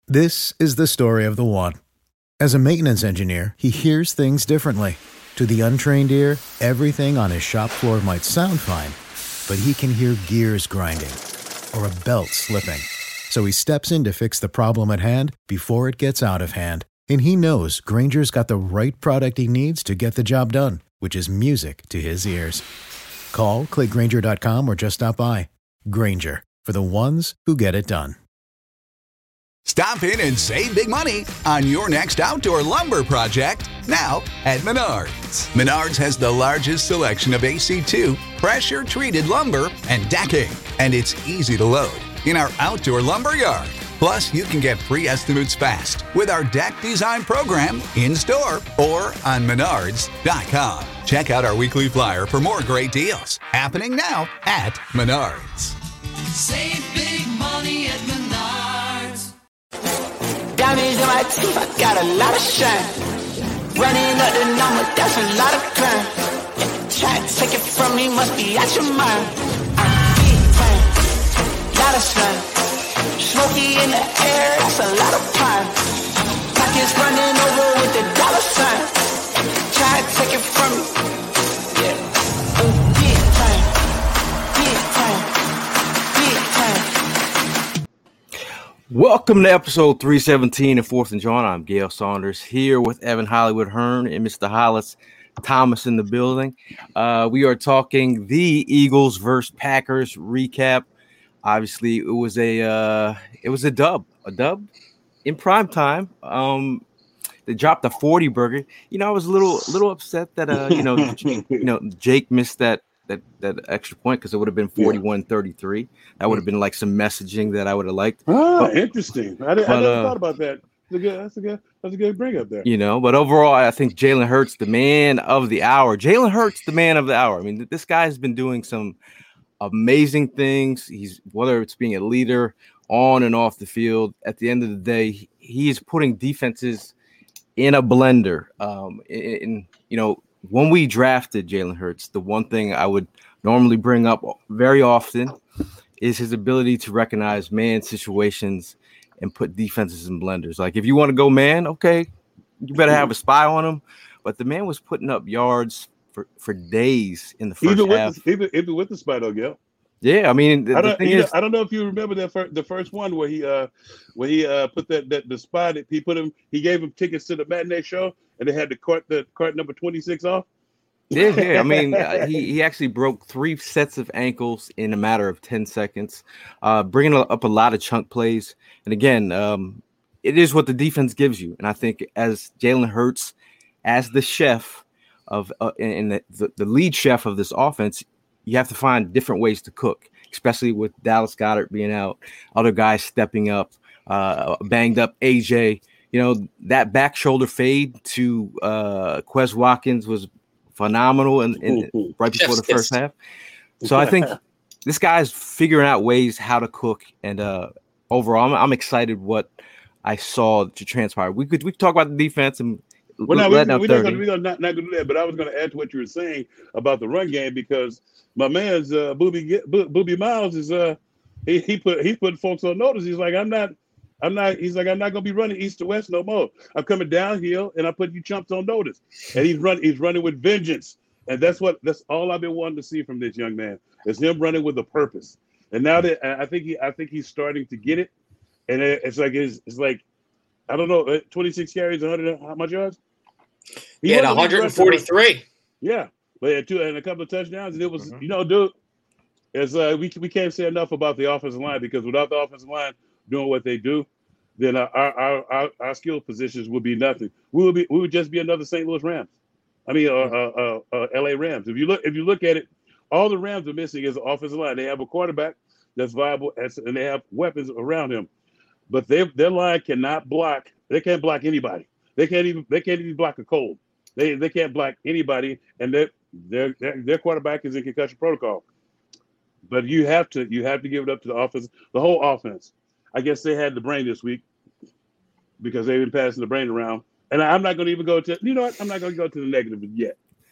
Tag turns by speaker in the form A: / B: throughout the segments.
A: This is the story of the one. As a maintenance engineer, he hears things differently. To the untrained ear, everything on his shop floor might sound fine, but he can hear gears grinding or a belt slipping. So he steps in to fix the problem at hand before it gets out of hand. And he knows Grainger's got the right product he needs to get the job done, which is music to his ears. Call, click Grainger.com, or just stop by. Grainger, for the ones who get it done.
B: Stop in and save big money on your next outdoor lumber project now at Menards. Menards has the largest selection of AC2 pressure-treated lumber and decking, and it's easy to load in our outdoor lumber yard. Plus, you can get free estimates fast with our deck design program in-store or on Menards.com. Check out our weekly flyer for more great deals happening now at Menards.
C: Save big money at Menards.
D: Diamonds in my teeth, I got a lot of shine. Running up the number, that's a lot of crime. Try to take it from me, must be out your mind. I'm big time, lot of sun. Smoky in the air, that's a lot of pine. Pockets running over with the dollar sign. Try to take it from me, yeah. Big time, big time, big time.
E: Welcome to episode 317 of Fourth and John. I'm Gail Saunders here with Evan Hollywood Hearn and Mr. Hollis Thomas in the building. We are talking the Eagles versus Packers recap. Obviously, it was a dub in prime time. They dropped a 40 burger. You know, I was a little upset that Jake missed that extra point because it would have been 41-33. That would have been like some messaging that I would have liked.
F: Interesting. I never thought about that. That's a good bring up there.
E: You know, but overall, I think Jalen Hurts, the man of the hour. Jalen Hurts, the man of the hour. I mean, this guy has been doing some amazing things. He's, whether it's being a leader on and off the field, at the end of the day, he is putting defenses in a blender. When we drafted Jalen Hurts, the one thing I would normally bring up very often is his ability to recognize man situations and put defenses in blenders. Like, if you want to go man, okay, you better have a spy on him. But the man was putting up yards for days in the first half.
F: Even with the spy, though, Gil.
E: Yeah, I mean,
F: I don't know if you remember the first one where he put the spy that he gave him tickets to the matinee show and they had the cart number 26 off.
E: Yeah. I mean, he actually broke 3 sets of ankles in a matter of 10 seconds, bringing up a lot of chunk plays. And again, it is what the defense gives you. And I think as Jalen Hurts, as the chef of and the lead chef of this offense, you have to find different ways to cook, especially with Dallas Goedert being out, other guys stepping up, banged up AJ. You know, that back shoulder fade to Quez Watkins was phenomenal and right before the first half. So I think this guy's figuring out ways how to cook. And overall, I'm excited what I saw to transpire. We could talk about the defense and
F: we're not going to do that. But I was going to add to what you were saying about the run game because my man's Booby Miles is he put folks on notice. He's like, I'm not going to be running east to west no more. I'm coming downhill and I put you chumps on notice. And he's running with vengeance. And that's all I've been wanting to see from this young man. It's him running with a purpose. And now that I think he's starting to get it. And it's like I don't know, 26 carries, 100 how much yards?
G: He had 143.
F: Yeah. But had 2 and a couple of touchdowns, and it was, dude, as we can't say enough about the offensive line because without the offensive line doing what they do, then our skill positions would be nothing. We would just be another St. Louis Rams. I mean, LA Rams. If you look at it, all the Rams are missing is the offensive line. They have a quarterback that's viable, and they have weapons around him, but their line cannot block. They can't block anybody. They can't even block a cold. They can't block anybody, and their quarterback is in concussion protocol. But you have to give it up to the offense, the whole offense. I guess they had the brain this week because they've been passing the brain around. And I'm not going to even go to I'm not going to go to the negative yet.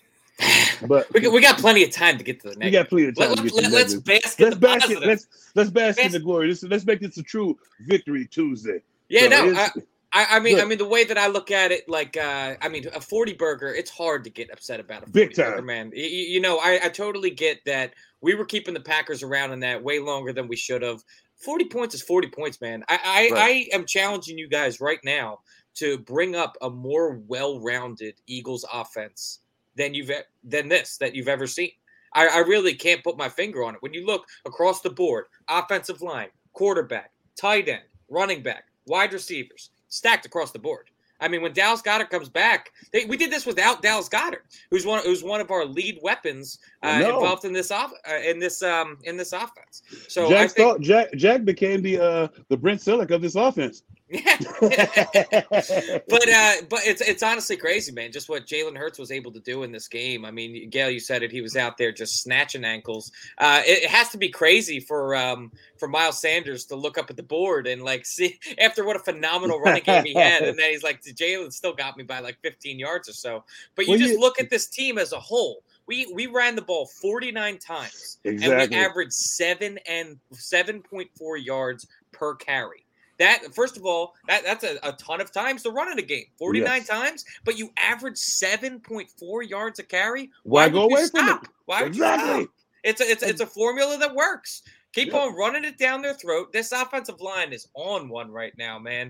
F: But
G: we got plenty of time to get to the negative.
F: We got plenty of time to get to the negative.
G: Let's bask in the positive.
F: Let's bask in the glory. Let's make this a true Victory Tuesday.
G: Yeah,
F: So
G: no, I mean,
F: good.
G: the way that I look at it, like, a 40 burger, it's hard to get upset about a 40
F: Big
G: burger,
F: time.
G: man. You know, I totally get that we were keeping the Packers around in that way longer than we should have. 40 points is 40 points, man. I am challenging you guys right now to bring up a more well-rounded Eagles offense than you've ever seen. I really can't put my finger on it. When you look across the board, offensive line, quarterback, tight end, running back, wide receivers, stacked across the board. I mean, when Dallas Goedert comes back, we did this without Dallas Goedert, who's one of our lead weapons involved in this offense. So
F: Jack became the Brent Selleck of this offense.
G: Yeah, but it's honestly crazy, man. Just what Jalen Hurts was able to do in this game. I mean, Gail, you said it. He was out there just snatching ankles. It has to be crazy for Miles Sanders to look up at the board and like see after what a phenomenal running game he had, and then he's like, Jalen still got me by like 15 yards or so. But you look at this team as a whole. We ran the ball 49 times,
F: exactly,
G: and we averaged 7.4 yards per carry. That, first of all, that's a ton of times to run in a game. 49 times, but you average 7.4 yards a carry.
F: Why go away
G: stop?
F: from it?
G: Why would you stop? It's a formula that works. Keep on running it down their throat. This offensive line is on one right now, man.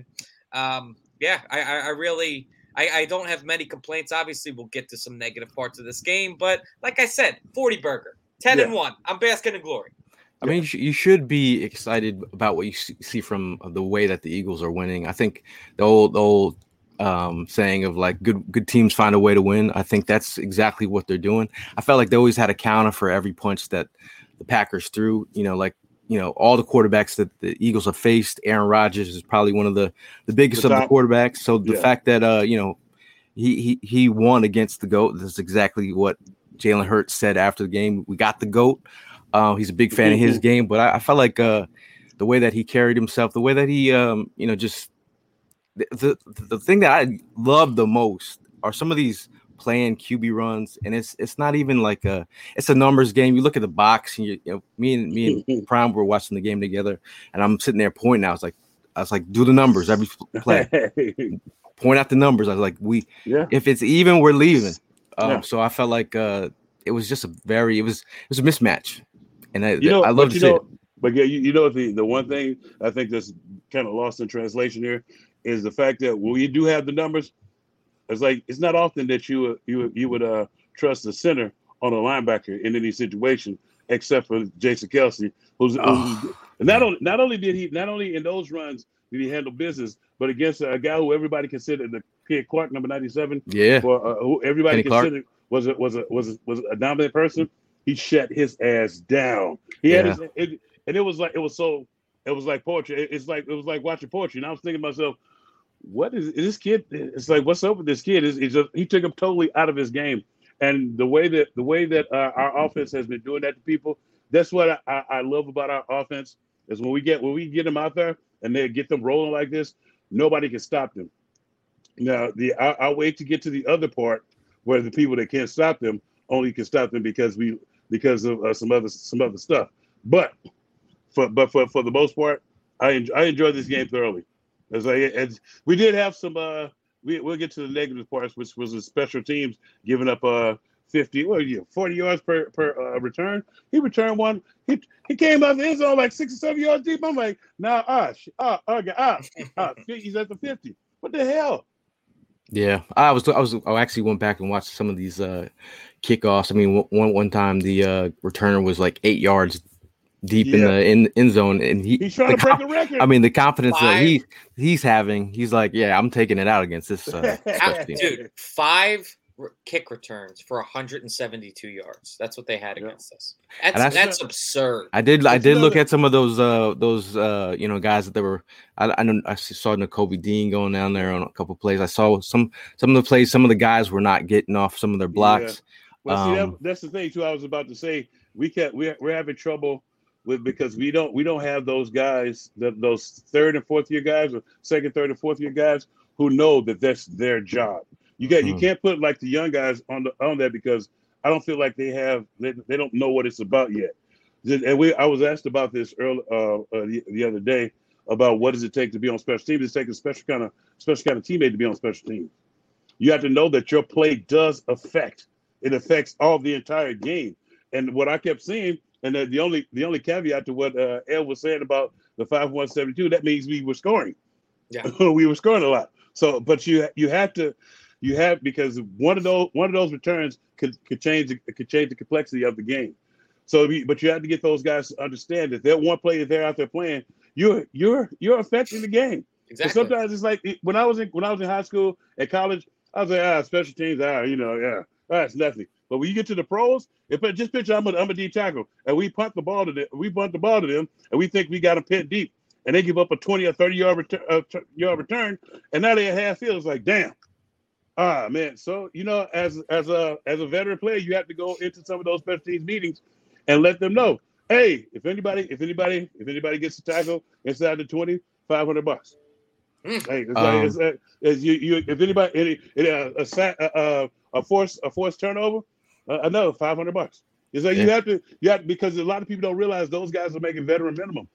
G: I really don't have many complaints. Obviously, we'll get to some negative parts of this game, but like I said, 40 burger, 10-1. I'm basking in glory.
E: I mean, you should be excited about what you see from the way that the Eagles are winning. I think the old saying of like good teams find a way to win. I think that's exactly what they're doing. I felt like they always had a counter for every punch that the Packers threw. All the quarterbacks that the Eagles have faced. Aaron Rodgers is probably one of the biggest of the quarterbacks. So the fact that he won against the GOAT. That's exactly what Jalen Hurts said after the game. We got the GOAT. He's a big fan of his game, but I felt like the way that he carried himself, the way that he, just the thing that I love the most are some of these planned QB runs, and it's not even like it's a numbers game. You look at the box, and me and Prime were watching the game together, and I'm sitting there pointing. I was like, do the numbers every play, point out the numbers. I was like, if it's even, we're leaving. So I felt like it was just it was a mismatch. And I love to see it.
F: But yeah, the one thing I think that's kind of lost in translation here is the fact that when we do have the numbers, it's not often that you would trust the center on a linebacker in any situation, except for Jason Kelce, who's not only in those runs did he handle business, but against a guy who everybody considered the kid Clark, number 97, who everybody considered was a dominant person. He shut his ass down. He had it was like poetry. It was like watching poetry. And I was thinking to myself, what is this kid? It's like, what's up with this kid? He took him totally out of his game. And the way that our offense has been doing that to people, that's what I love about our offense is when we get them out there and they get them rolling like this, nobody can stop them. Now I'll wait to get to the other part where the people that can't stop them only can stop them because of some other stuff. But for the most part, I enjoyed this game thoroughly. As we did have some we'll get to the negative parts, which was the special teams giving up 40 yards per return. He returned one. He came out the end zone like 6 or 7 yards deep. I'm like, he's at the 50. What the hell?
E: Yeah, I actually went back and watched some of these kickoffs. I mean, one time the returner was like 8 yards deep in the end zone, and he's trying to break the record. I mean, the confidence that he's having, he's like, I'm taking it out against this.
G: Dude, 5 kick returns for 172 yards. That's what they had against us. That's absurd.
E: I did look at some of those guys that they were. I saw Nakobe Dean going down there on a couple of plays. I saw some of the plays. Some of the guys were not getting off some of their blocks.
F: Yeah. Well, that's the thing too. I was about to say we're having trouble because we don't have those guys, those third and fourth year guys, or second, third, and fourth year guys who know that that's their job. You can't put like the young guys on that because I don't feel like they don't know what it's about yet. And I was asked about this early the other day about what does it take to be on special teams. It's taking a special kind of teammate to be on special teams. You have to know that your play does affect. It affects all the entire game. And what I kept seeing, and the only caveat to what El was saying about the 5-1-72, that means we were scoring.
G: Yeah,
F: we were scoring a lot. So, but you have because one of those returns could change the complexity of the game. So, but you have to get those guys to understand that that one play that they're out there playing, you're affecting the game.
G: exactly.
F: So sometimes it's like when I was in high school and college, I was like, special teams, that's nothing. But when you get to the pros, just picture I'm a D tackle and we bunt the ball to them, and we think we got them pinned deep, and they give up a 20 or 30 yard return, and now they're at half field. It's like, damn. Man. So as a veteran player, you have to go into some of those special teams meetings and let them know, hey, if anybody gets a tackle inside the 20, $500. Hey, if anybody a forced turnover, another $500. It's like you have to because a lot of people don't realize those guys are making veteran minimum,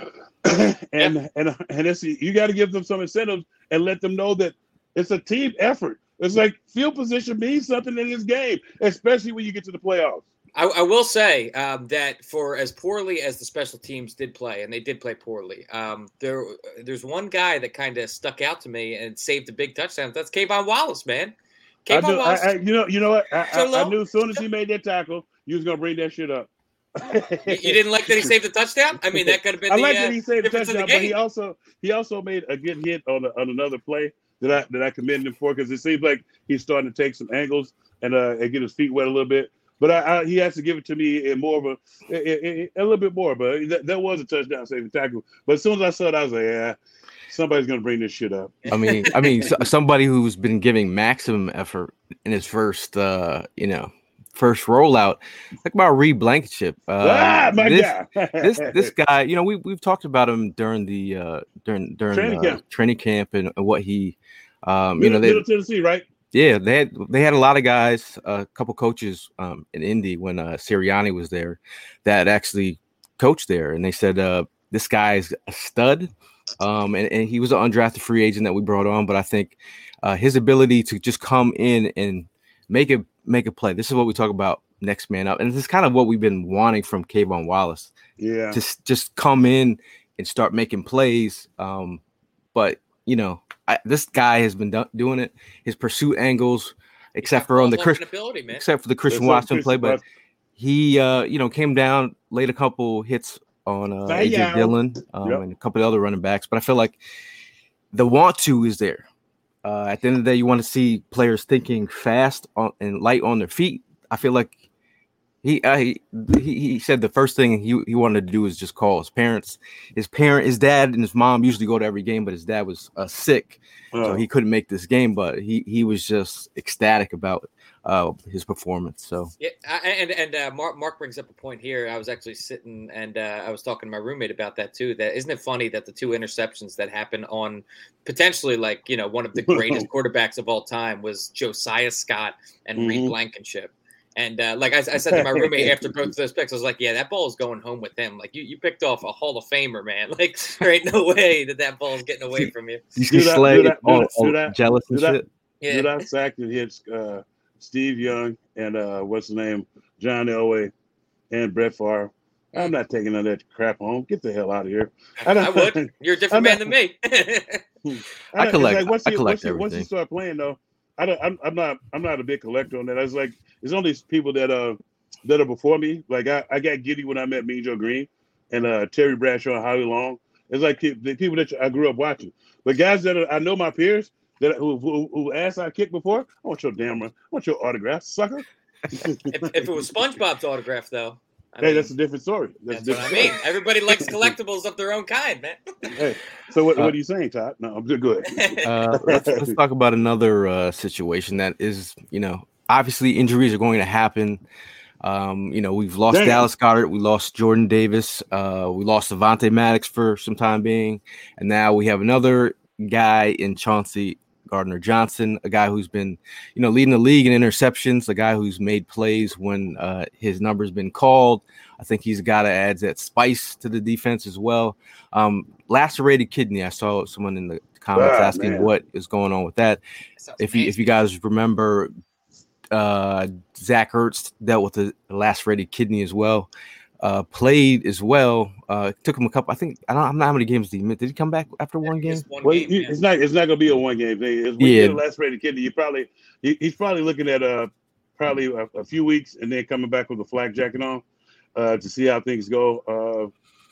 F: and it's, you got to give them some incentives and let them know that it's a team effort. It's like field position means something in this game, especially when you get to the playoffs.
G: I will say that for as poorly as the special teams did play, and they did play poorly, there's one guy that kind of stuck out to me and saved a big touchdown. That's Kayvon Wallace, man. Kayvon Wallace.
F: You know what? I knew as soon as he made that tackle, you was gonna bring that shit up.
G: You didn't like that he saved the touchdown? I mean, that could have been. I
F: like that he saved the touchdown, but he also made a good hit on another play that I commend him for, because it seems like he's starting to take some angles and get his feet wet a little bit. But he has to give it to me in more of a little bit more. But that was a touchdown saving tackle. But as soon as I saw it, I was like, yeah, somebody's gonna bring this shit up.
E: I mean, somebody who's been giving maximum effort in his first rollout, like about Reed Blankenship. This guy, we've talked about him during the training camp and what he,
F: Middle Tennessee, right?
E: Yeah, they had a lot of guys, a couple coaches in Indy when Sirianni was there that actually coached there, and they said this guy's a stud, and he was an undrafted free agent that we brought on, but I think his ability to just come in and make a play. This is what we talk about, next man up, and this is kind of what we've been wanting from Kayvon Wallace. Yeah, just come in and start making plays, but this guy has been doing it. His pursuit angles, except for the Christian Watson play, but he came down, laid a couple hits on AJ Dillon and a couple of other running backs. But I feel like the want to is there. At the end of the day, you want to see players thinking fast and light on their feet. I feel like he said the first thing he wanted to do is just call his parents. His dad and his mom usually go to every game, but his dad was sick, so he couldn't make this game. But he was just ecstatic about his performance. So
G: yeah, and Mark brings up a point here. I was actually sitting and I was talking to my roommate about that too. That isn't it funny that the two interceptions that happened on potentially one of the greatest quarterbacks of all time was Josiah Scott and Reed Blankenship. And like I said to my roommate after both of those picks, I was like, yeah, that ball is going home with him. Like you picked off a Hall of Famer, man. Like there ain't no way that ball is getting away from you.
E: You see Slay all jealous and shit.
F: Yeah. That sack that hits Steve Young and what's his name, John Elway and Brett Favre. I'm not taking none of that crap home. Get the hell out of here.
G: I would. You're a different man than me.
E: I collect everything.
F: Once you start playing though, I'm not a big collector on that. I was like, there's only people that are before me. Like I got giddy when I met Mean Joe Green and Terry Bradshaw and Howie Long. It's like the people that I grew up watching. But guys that I know my peers who ass I kicked before, I want your I want your autograph, sucker.
G: if it was SpongeBob's autograph though.
F: That's a different story.
G: That's what I mean. Everybody likes collectibles of their own kind, man.
F: Hey, so what are you saying, Todd? No, I'm good.
E: Let's talk about another situation that is, obviously injuries are going to happen. We've lost Dallas Goedert, we lost Jordan Davis, we lost Avonte Maddox for some time being, and now we have another guy in Chauncey Gardner-Johnson, a guy who's been, leading the league in interceptions, a guy who's made plays when his number's been called. I think he's a guy that adds that spice to the defense as well. lacerated kidney. I saw someone in the comments asking
F: man.
E: what is going on with that. If you guys remember, Zach Ertz dealt with a lacerated kidney as well. Played as well. Took him a couple. I don't know how many games did he miss. Did he come back after one game?
F: It's not going to be a one game thing. When you get a lacerated kidney, he's probably looking at probably a few weeks and then coming back with a flak jacket on to see how things go.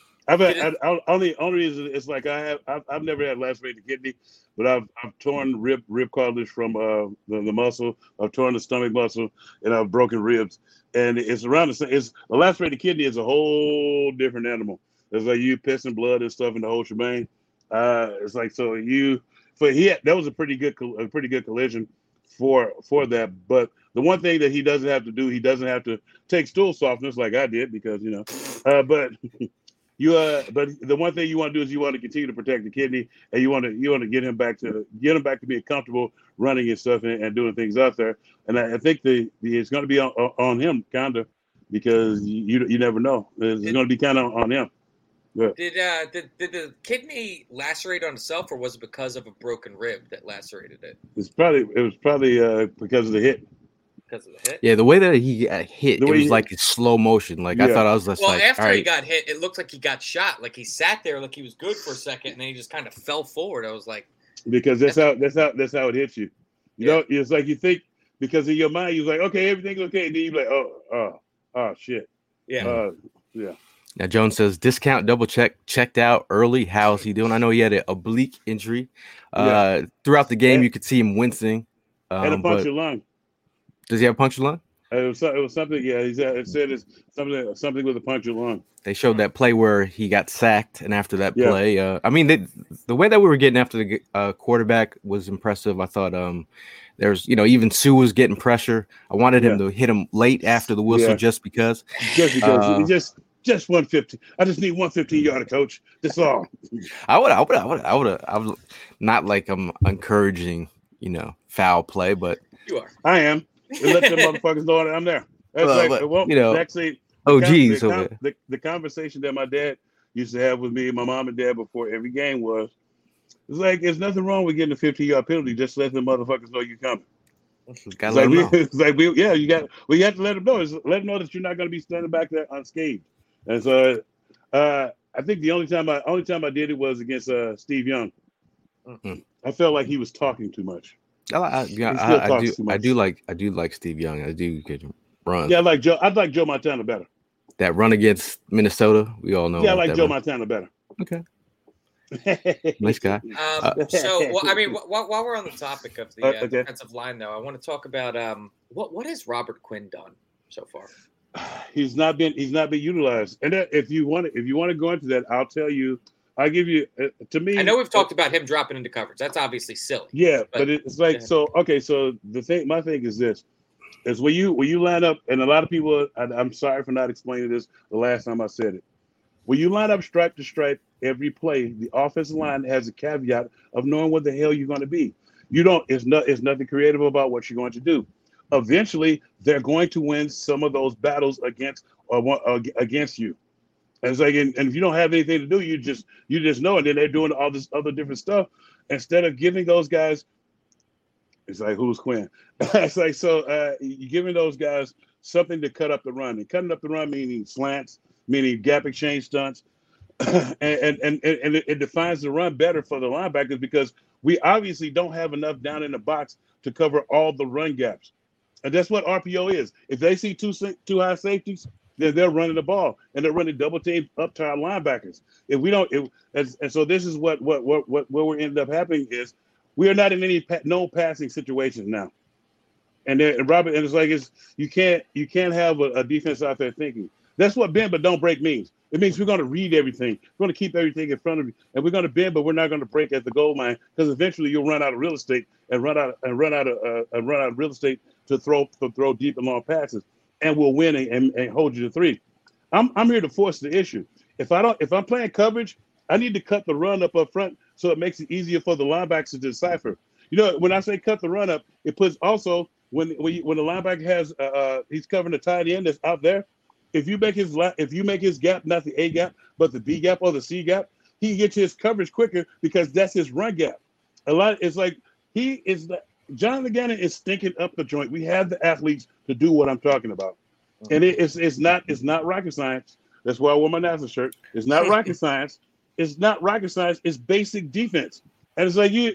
F: Only reason it's like I've never had lacerated kidney, but I've torn rib cartilage from the muscle. I've torn the stomach muscle, and I've broken ribs. And it's around the same. It's a lacerated kidney is a whole different animal. It's like you pissing blood and stuff in the whole shebang. It's like that was a pretty good collision for that. But the one thing that he doesn't have to do, he doesn't have to take stool softness like I did because but. But the one thing you want to do is you want to continue to protect the kidney, and you want to get him back to being comfortable running and stuff and doing things out there. And I think it's going to be on him kind of because you never know. It's going to be kind of on him. Yeah.
G: Did the kidney lacerate on itself, or was it because of a broken rib that lacerated it?
F: It was probably because of the hit.
G: Because of the hit?
E: Yeah, the way that he got hit, it was like in slow motion. Like I thought I was just
G: after he got hit, it looked like he got shot. Like he sat there like he was good for a second, and then he just kind of fell forward. I was like,
F: because that's how it hits you. You know, it's like you think because in your mind you're like, okay, everything's okay, and then you're like, oh shit.
G: Yeah.
F: Yeah.
E: Now Jones says discount double checked out early. How's he doing? I know he had an oblique injury. Throughout the game, you could see him wincing.
F: And a punctured lung.
E: Does he have a punctured lung?
F: It was something. Yeah, it said it's something with a punctured lung.
E: They showed that play where he got sacked, and after that play, I mean, the way that we were getting after the quarterback was impressive. I thought there's, even Sue was getting pressure. I wanted him to hit him late after the whistle just because.
F: Just 150. I just need 115 yard, coach. That's all.
E: I would not like I'm encouraging, foul play, but
F: you are. I am. Let them motherfuckers know that I'm there. That's actually. The conversation that my dad used to have with me and my mom and dad before every game was, it's like there's nothing wrong with getting a 15-yard penalty. Just let the motherfuckers know you're coming. We have to let them know. Let them know that you're not going to be standing back there unscathed. And so, I think the only time I did it was against Steve Young. Mm-hmm. I felt like he was talking too much.
E: I do like Steve Young. I do get run.
F: Yeah, I'd like Joe Montana better.
E: That run against Minnesota, we all know.
F: Yeah, I like Joe Montana better.
E: Okay. Nice guy.
G: While we're on the topic of the defensive line, though, I want to talk about what has Robert Quinn done so far?
F: He's not been utilized. And if you want to go into that, I'll give you. To me,
G: I know we've talked about him dropping into coverage. That's obviously silly.
F: Yeah, but it's like so. Okay, so my thing is this: is when you line up, and a lot of people. I'm sorry for not explaining this the last time I said it. When you line up stripe to stripe every play, the offensive line has a caveat of knowing what the hell you're going to be. It's nothing creative about what you're going to do. Eventually, they're going to win some of those battles against you. And it's like, and if you don't have anything to do, you just know. And then they're doing all this other different stuff instead of giving those guys. It's like, who's Quinn? It's like, so you're giving those guys something to cut up the run, and cutting up the run meaning slants, meaning gap exchange stunts, and it defines the run better for the linebackers because we obviously don't have enough down in the box to cover all the run gaps, and that's what RPO is. If they see two high safeties, then they're running the ball and they're running double team up to our linebackers. If we don't, and so this is what we're ended up happening is we are not in any no passing situations now. And Robert, and it's like you can't have a defense out there thinking. That's what bend but don't break means. It means we're going to read everything. We're going to keep everything in front of you, and we're going to bend, but we're not going to break at the goal line because eventually you'll run out of real estate and run out of real estate to throw deep and long passes. And we'll win and hold you to 3. I'm here to force the issue. If I'm playing coverage, I need to cut the run up front so it makes it easier for the linebackers to decipher. When I say cut the run up, it puts also when the linebacker has he's covering the tight end that's out there. If you make his gap not the A gap but the B gap or the C gap, he can get to his coverage quicker because that's his run gap. It's like Jonathan Gannon is stinking up the joint. We have the athletes to do what I'm talking about, and it's not rocket science. That's why I wore my NASA shirt. It's not rocket science. It's not rocket science. It's basic defense, and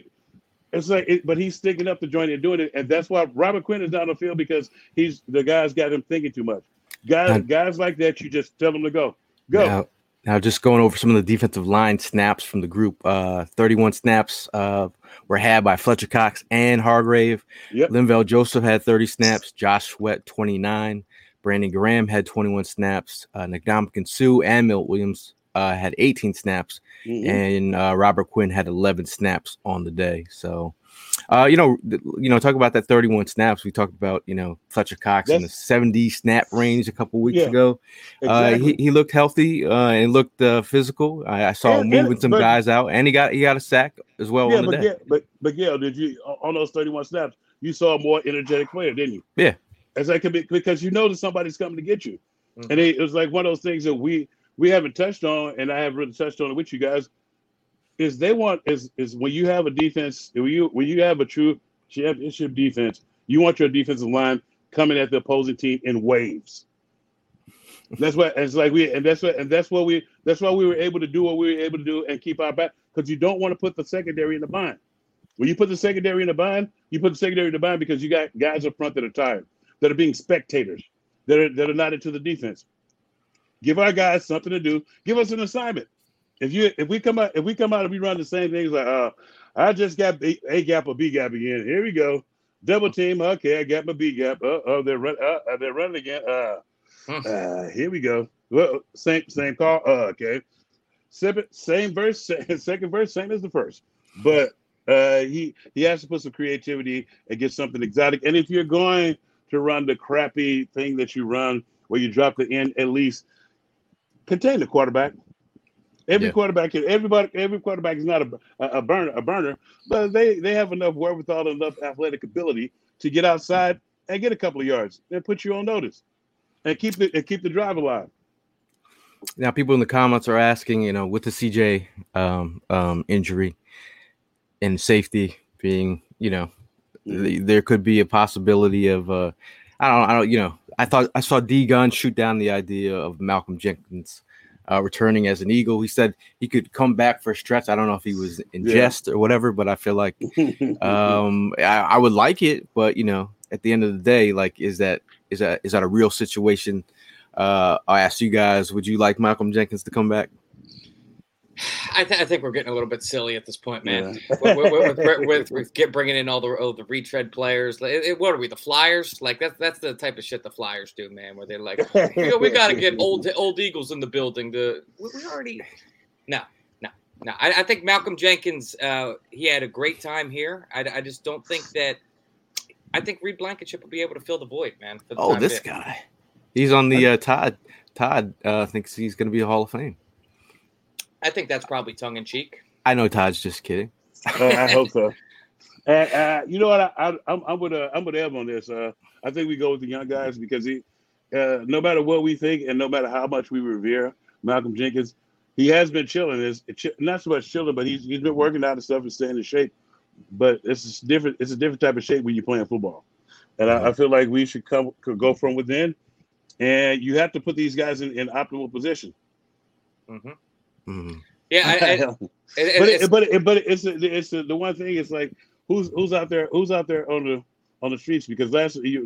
F: but he's sticking up the joint and doing it, and that's why Robert Quinn is down the field because the guy's got him thinking too much. Guys like that, you just tell them to go.
E: Now, just going over some of the defensive line snaps from the group. 31 snaps were had by Fletcher Cox and Hargrave.
F: Yep.
E: Linval Joseph had 30 snaps. Josh Sweat 29. Brandon Graham had 21 snaps. Ndamukong Suh and Milt Williams had 18 snaps, and Robert Quinn had 11 snaps on the day. So, talk about that 31 snaps. We talked about, Fletcher Cox in the 70 snap range a couple weeks ago. Exactly. He looked healthy and looked physical. I saw him moving some guys out, and he got a sack as well on the day.
F: Did you on those 31 snaps? You saw a more energetic player, didn't you?
E: Yeah.
F: It's like because that somebody's coming to get you, and it was like one of those things that we haven't touched on, and I haven't really touched on it with you guys. Is when you have a defense, when you have a true championship defense, you want your defensive line coming at the opposing team in waves. That's why we were able to do what we were able to do and keep our back, because you don't want to put the secondary in the bind. When you put the secondary in the bind, because you got guys up front that are tired, that are being spectators, that are not into the defense. Give our guys something to do. Give us an assignment. If we come out and we run the same things like I just got A gap or B gap again. Here we go. Double team. Okay, I got my B gap. They're running again. Here we go. Well, same call. Okay. Same verse, second verse, same as the first. But he has to put some creativity and get something exotic. And if you're going to run the crappy thing that you run where you drop the end, at least contain the quarterback. Every quarterback is not a burner, but they have enough wherewithal, enough athletic ability to get outside and get a couple of yards and put you on notice and keep the drive alive.
E: Now, people in the comments are asking, with the CJ injury and safety being, there could be a possibility of I saw D Gunn shoot down the idea of Malcolm Jenkins returning as an Eagle. He said he could come back for a stretch. I don't know if he was in jest or whatever, but I feel like I would like it. But at the end of the day, like, is that a real situation? I'll ask you guys: would you like Malcolm Jenkins to come back?
G: I think we're getting a little bit silly at this point, man. With bringing in all the retread players. What are we, the Flyers? Like that's the type of shit the Flyers do, man. Where they're like, we got to get old Eagles in the building. We already no. I think Malcolm Jenkins. He had a great time here. I just don't think that. I think Reed Blankenship will be able to fill the void, man.
E: This guy. He's on the Todd. Todd thinks he's going to be a Hall of Fame.
G: I think that's probably tongue in cheek.
E: I know Todd's just kidding.
F: I hope so. You know what? I'm with Ev on this. I think we go with the young guys because no matter what we think and no matter how much we revere Malcolm Jenkins, he has been chilling. Not so much chilling, but he's been working out and stuff and staying in shape. But it's different. It's a different type of shape when you're playing football. And I feel like we should go from within, and you have to put these guys in optimal position.
G: Mm-hmm.
E: Mm-hmm.
G: Yeah,
F: but it's the one thing. It's like who's out there on the streets, because last year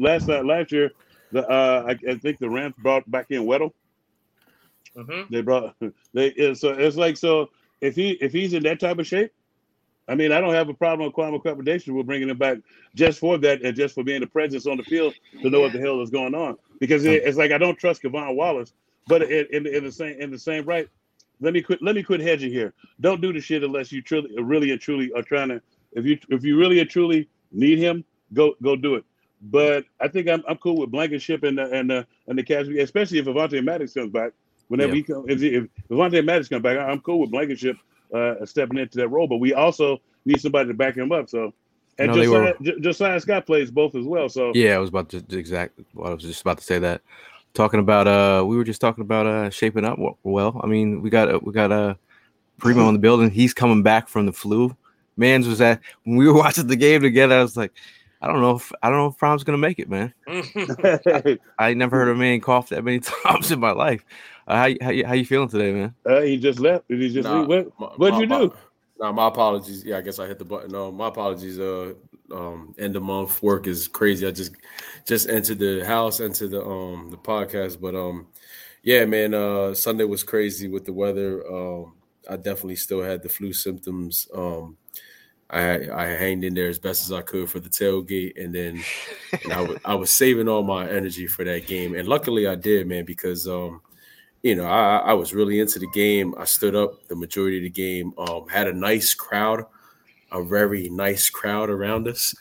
F: I think the Rams brought back in Weddle.
G: Mm-hmm.
F: So if he's in that type of shape, I mean, I don't have a problem with Kwame Accommodation. We're bringing him back just for that and just for being the presence on the field to know what the hell is going on. Because it's like I don't trust Kevon Wallace, but in the same right. Let me quit hedging here. Don't do the shit unless you really and truly are trying to. If you really and truly need him, go do it. But I think I'm cool with Blankenship and the casualty, especially if Avonte Maddox comes back. Whenever he comes, if Avonte Maddox comes back, I'm cool with Blankenship stepping into that role. But we also need somebody to back him up. So, and Josiah Scott plays both as well. So
E: yeah, I was just about to say that. Talking about we were just talking about shaping up well. I mean, we got Primo in the building. He's coming back from the flu. Mans was at when we were watching the game together. I was like, I don't know if Prom's gonna make it, man. I never heard a man cough that many times in my life. How you feeling today, man?
F: He just left. Did he just leave? What'd you do?
H: My apologies. Yeah, I guess I hit the button. My apologies. End of month work is crazy. I just entered the house, entered the podcast, but yeah, man. Sunday was crazy with the weather. I definitely still had the flu symptoms. I hanged in there as best as I could for the tailgate, and then I was saving all my energy for that game, and luckily I did, man, because I was really into the game. I stood up the majority of the game. Had a nice crowd, a very nice crowd around us.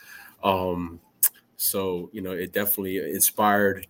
H: So it definitely inspired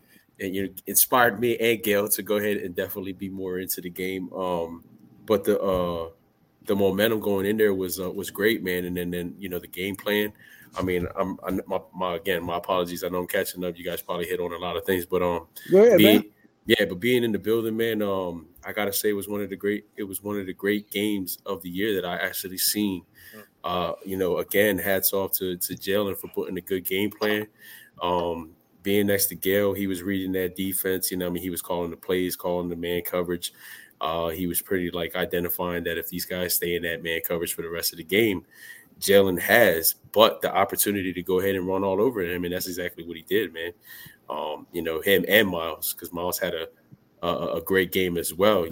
H: me and Gail to go ahead and definitely be more into the game. But the momentum going in there was great, man. And then the game plan. I mean, my apologies. I know I'm catching up. You guys probably hit on a lot of things, but
F: go ahead, man.
H: Yeah, but being in the building, man, I gotta say it was one of the great games of the year that I actually seen. Again, hats off to Jalen for putting a good game plan. Being next to Gail, he was reading that defense. He was calling the plays, calling the man coverage. He was pretty identifying that if these guys stay in that man coverage for the rest of the game, Jalen has but the opportunity to go ahead and run all over him, and that's exactly what he did, man. Him and Miles, because Miles had a great game as well.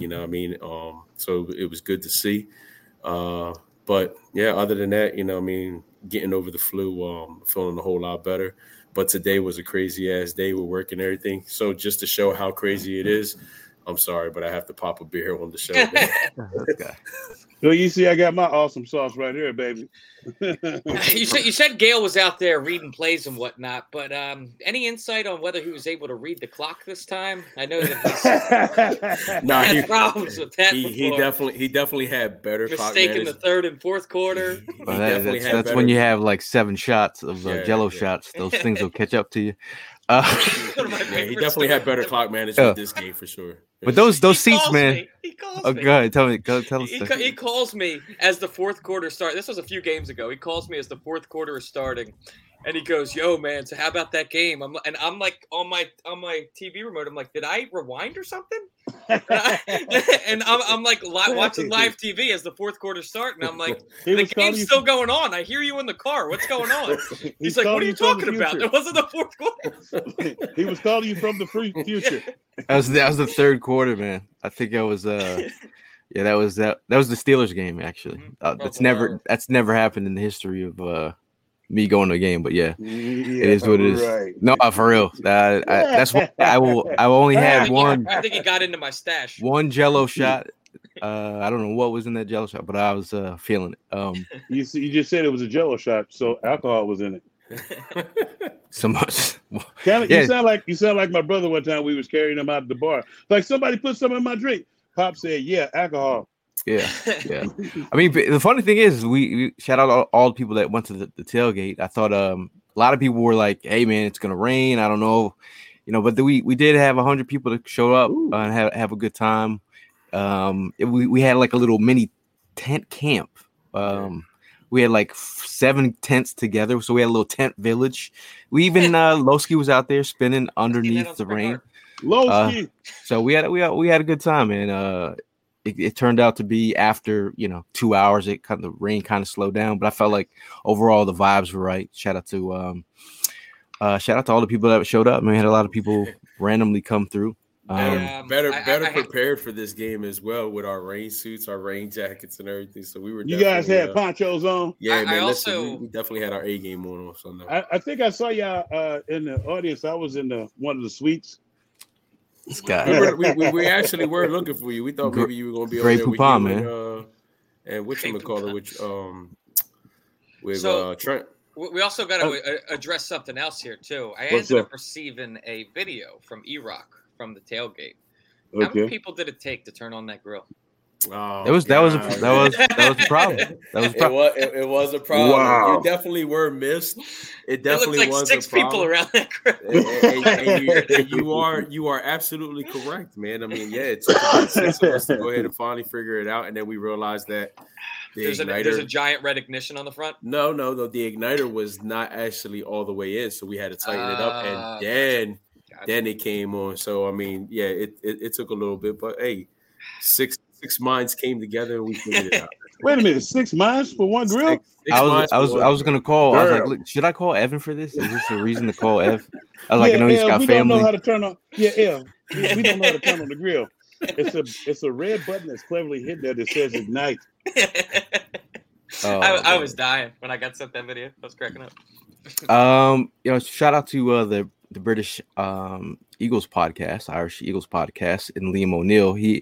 H: So it was good to see. But yeah, other than that, getting over the flu, feeling a whole lot better. But today was a crazy ass day with work and everything. So just to show how crazy it is, I'm sorry, but I have to pop a beer on the show.
E: Okay.
F: So you see, I got my awesome sauce right here, baby.
G: You said Gail was out there reading plays and whatnot, but any insight on whether he was able to read the clock this time? I know that he's had problems with that.
H: He definitely had better clock
G: mistake in
H: management.
G: the third and fourth quarter.
E: That's when you have 7 shots of Jello shots. Those things will catch up to you.
H: He definitely had better clock management this game for sure.
E: But those seats, man.
G: He calls
E: me. Go ahead, tell us.
G: He calls me as the fourth quarter starts. This was a few games ago. He calls me as the fourth quarter is starting, and he goes, "Yo, man, so how about that game?" I'm like on my TV remote. I'm like, did I rewind or something? And I'm like watching live TV as the fourth quarter start, and I'm like, the game's still going on. I hear you in the car. What's going on? He's like, what are you talking about? It wasn't the fourth quarter.
F: He was calling you from the future.
E: That was the third quarter, man. I think I was that was the Steelers game actually. That's never happened in the history of me going to a game, but it is what it is. Right. No, for real. That's what I will only have one.
G: I think he got into my stash.
E: One Jello shot. I don't know what was in that Jello shot, but I was feeling it.
F: You just said it was a Jello shot, so alcohol was in it.
E: So much.
F: You sound like my brother one time. We was carrying him out of the bar. Like somebody put some in my drink. Pop said, "Yeah, alcohol."
E: Yeah. I mean, the funny thing is, we shout out all the people that went to the tailgate. I thought a lot of people were like, "Hey, man, it's gonna rain." I don't know, but we did have 100 people that show up and have a good time. We had like a little mini tent camp. We had like 7 tents together, so we had a little tent village. We even Lowski was out there spinning underneath the rain.
F: Lowski.
E: So we had a good time, and it turned out to be after 2 hours. The rain kind of slowed down, but I felt like overall the vibes were right. Shout out to all the people that showed up. We had a lot of people randomly come through.
H: Better prepared for this game as well with our rain suits, our rain jackets, and everything. So we were.
F: You guys had ponchos on.
H: Yeah, man. We definitely had our A game on Sunday.
F: I think I saw y'all in the audience. I was in one of the suites.
E: This guy.
H: We actually were looking for you. We thought maybe you were going to be
E: Great
H: over there
E: Poupon,
H: with you
E: man.
H: And whatchamacallit, with Trent.
G: We also got to address something else here too. I ended up receiving a video from E-Rock from the tailgate. How many people did it take to turn on that grill?
H: Oh,
E: that was the problem. That was the problem.
H: It was a problem.
F: Wow.
H: You definitely were missed. It
G: There looked
H: definitely
G: like
H: was
G: 6
H: a problem.
G: people around that crowd.
H: And you are absolutely correct, man. I mean, yeah, it took about 6 of us to go ahead and finally figure it out, and then we realized that
G: There's a giant red ignition on the front.
H: No, the igniter was not actually all the way in, so we had to tighten it up, and then it came on. So I mean, yeah, it took a little bit, but hey, six minds came together and we figured it out.
F: Wait a minute, 6 minds for one grill?
E: I was gonna call. I was like, look, should I call Evan for this? Is this a reason to call Ev? I was like, I know he's got
F: we
E: family.
F: don't know how to turn on. Yeah, we don't know how to turn on the grill. It's a red button that's cleverly hidden there that says ignite.
G: I was dying when I got sent that video. I was cracking up.
E: Shout out to the British Eagles podcast, Irish Eagles podcast, and Liam O'Neill. He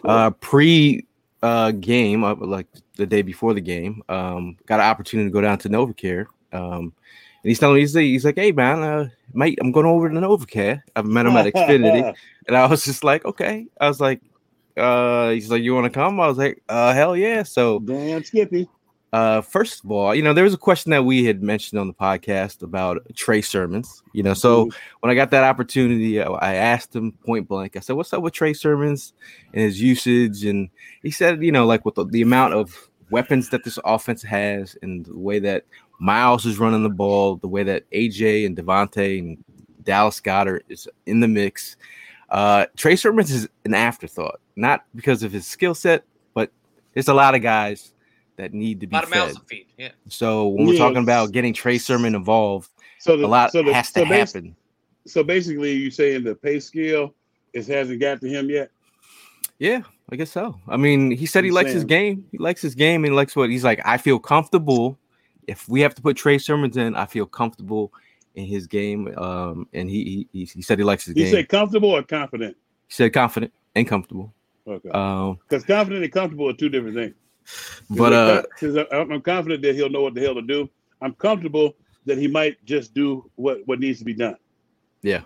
E: pre game, like the day before the game, got an opportunity to go down to NovaCare. And he's telling me, he's like, hey man, mate, I'm going over to NovaCare. I've met him at Xfinity, and I was just like, okay. I was like, he's like, you want to come? I was like, hell yeah. So
F: damn Skippy.
E: First of all, there was a question that we had mentioned on the podcast about Trey Sermons. So when I got that opportunity, I asked him point blank. I said, "What's up with Trey Sermons and his usage?" And he said, like with the amount of weapons that this offense has, and the way that Miles is running the ball, the way that AJ and Devontae and Dallas Goedert is in the mix, Trey Sermons is an afterthought, not because of his skill set, but there's a lot of guys that need to be fed.
G: A lot of mouths to feed, yeah.
E: So when we're talking about getting Trey Sermon involved, a lot has to happen.
F: So basically, you're saying the pay scale hasn't got to him yet?
E: Yeah, I guess so. I mean, he said he likes his game. He likes his game and likes what he's like. I feel comfortable. If we have to put Trey Sermons in, I feel comfortable in his game. And he said he likes his game.
F: You say comfortable or confident?
E: He said confident and comfortable.
F: Okay. Because confident and comfortable are two different things.
E: But
F: I'm confident that he'll know what the hell to do. I'm comfortable that he might just do what needs to be done.
E: Yeah.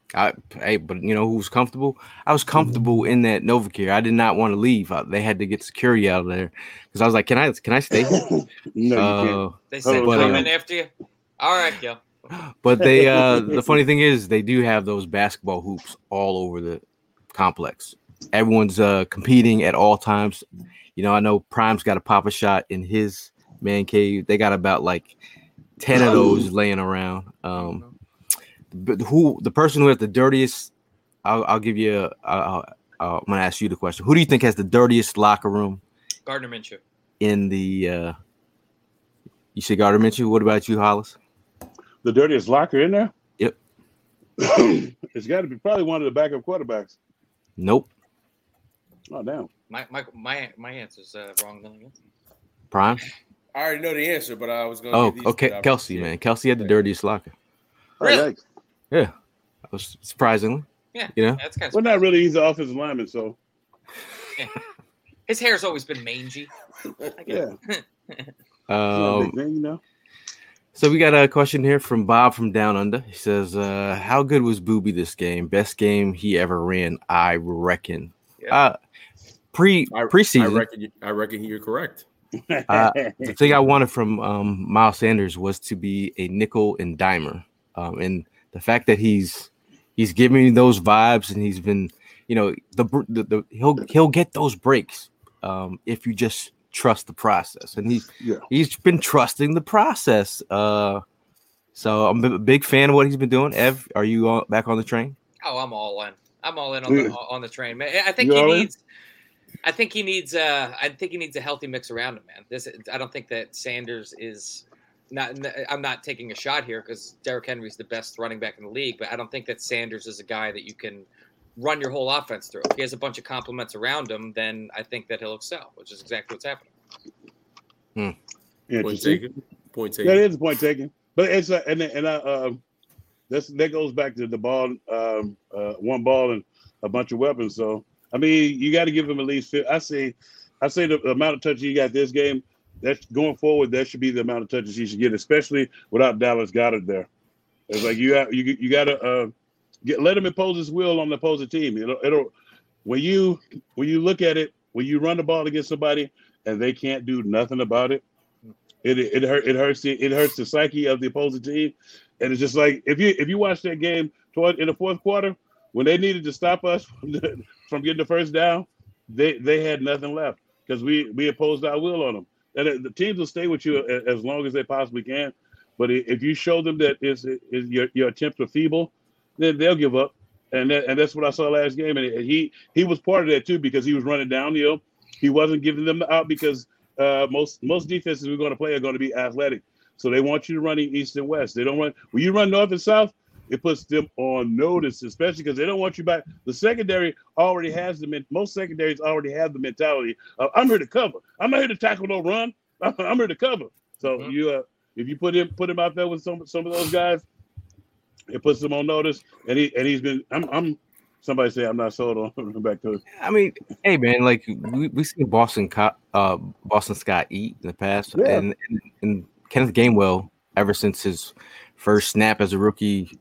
E: But who's comfortable? I was comfortable in that NovaCare. I did not want to leave. They had to get security out of there because I was like, "Can I stay?"
F: No, you can't.
G: They said, "Come in after you." All right, yo.
E: But they, the funny thing is, they do have those basketball hoops all over the complex. Everyone's competing at all times. I know Prime's got a pop-a shot in his man cave. They got about like 10 of those laying around. But the person who has the dirtiest? I'll give you. I'm gonna ask you the question. Who do you think has the dirtiest locker room?
G: Gardner Minshew.
E: In the, you say Gardner Minshew. What about you, Hollis?
F: The dirtiest locker in there?
E: Yep.
F: It's got to be probably one of the backup quarterbacks.
E: Nope.
F: Oh damn.
G: My answer's wrong.
E: Prime.
H: I already know the answer, but I was going to.
E: Oh, okay, Kelsey, man. Kelsey had the dirtiest locker.
G: Really?
E: Yeah. That was surprisingly.
G: Yeah.
F: That's kind of. Well, not really. He's an offensive lineman, so.
G: Yeah. His hair's always been mangy.
F: Yeah.
E: So we got a question here from Bob from Down Under. He says, "How good was Booby this game? Best game he ever ran, I reckon." Yeah. Preseason,
H: I reckon you're correct.
E: The thing I wanted from Miles Sanders was to be a nickel and dimer, and the fact that he's giving me those vibes, and he's been, he'll get those breaks if you just trust the process, and he's been trusting the process. So I'm a big fan of what he's been doing. Ev, are you back on the train?
G: Oh, I'm all in. I'm all in on the train, man. I think he needs a healthy mix around him, man. I don't think that Sanders is not. I'm not taking a shot here because Derrick Henry's the best running back in the league, but I don't think that Sanders is a guy that you can run your whole offense through. If he has a bunch of compliments around him, then I think that he'll excel, which is exactly what's happening.
H: Point taken.
F: That is a point taken, but it's that goes back to the ball, one ball and a bunch of weapons. So I mean, you got to give him at least. I say the amount of touches he got this game. That's going forward. That should be the amount of touches he should get, especially without Dallas Goedert there. It's like you got to let him impose his will on the opposing team. It'll when you look at it, when you run the ball against somebody and they can't do nothing about it, it hurts the psyche of the opposing team. And it's just like if you watch that game in the fourth quarter when they needed to stop us from getting the first down, they had nothing left because we imposed our will on them. And the teams will stay with you as long as they possibly can. But if you show them that your attempts are feeble, then they'll give up. And that's what I saw last game. And he was part of that too because he was running downhill. He wasn't giving them out because most defenses we're going to play are going to be athletic. So they want you to run east and west. They don't run when you run north and south. It puts them on notice, especially because they don't want you back. The secondary already has most secondaries already have the mentality of I'm here to cover. I'm not here to tackle no run. I'm here to cover. So if you put him out there with some of those guys, it puts them on notice. And he's been. I'm somebody say I'm not sold on back to it.
E: I mean, hey man, like we seen Boston Scott eat in the past, and Kenneth Gainwell ever since his first snap as a rookie,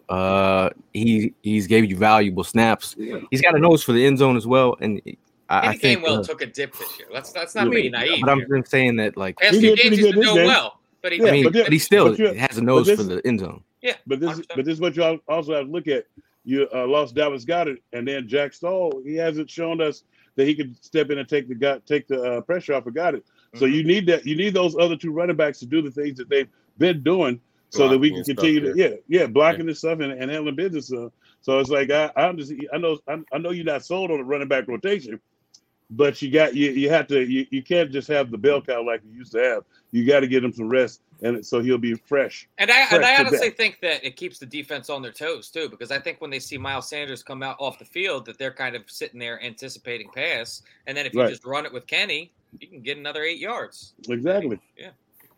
E: he's gave you valuable snaps. Yeah. He's got a nose for the end zone as well, and I think
G: Gainwell took a dip this year. Let's not be naive.
E: But I'm saying that like
G: past few games he's been doing well, but
E: he still has a nose for the end zone.
G: Yeah,
F: but this is what you also have to look at. You lost Dallas Goedert, and then Jack Stoll. He hasn't shown us that he could step in and take the pressure off of Goedert. So you need that. You need those other two running backs to do the things that they've been doing, so that we can continue to blocking this stuff and handling business. So it's like I know you're not sold on the running back rotation, but you have to you can't just have the bell cow like you used to have. You got to get him some rest, and so he'll be fresh.
G: And I honestly think that it keeps the defense on their toes too, because I think when they see Miles Sanders come out off the field, that they're kind of sitting there anticipating pass, and then if you just run it with Kenny, you can get another 8 yards.
F: Exactly.
G: Yeah.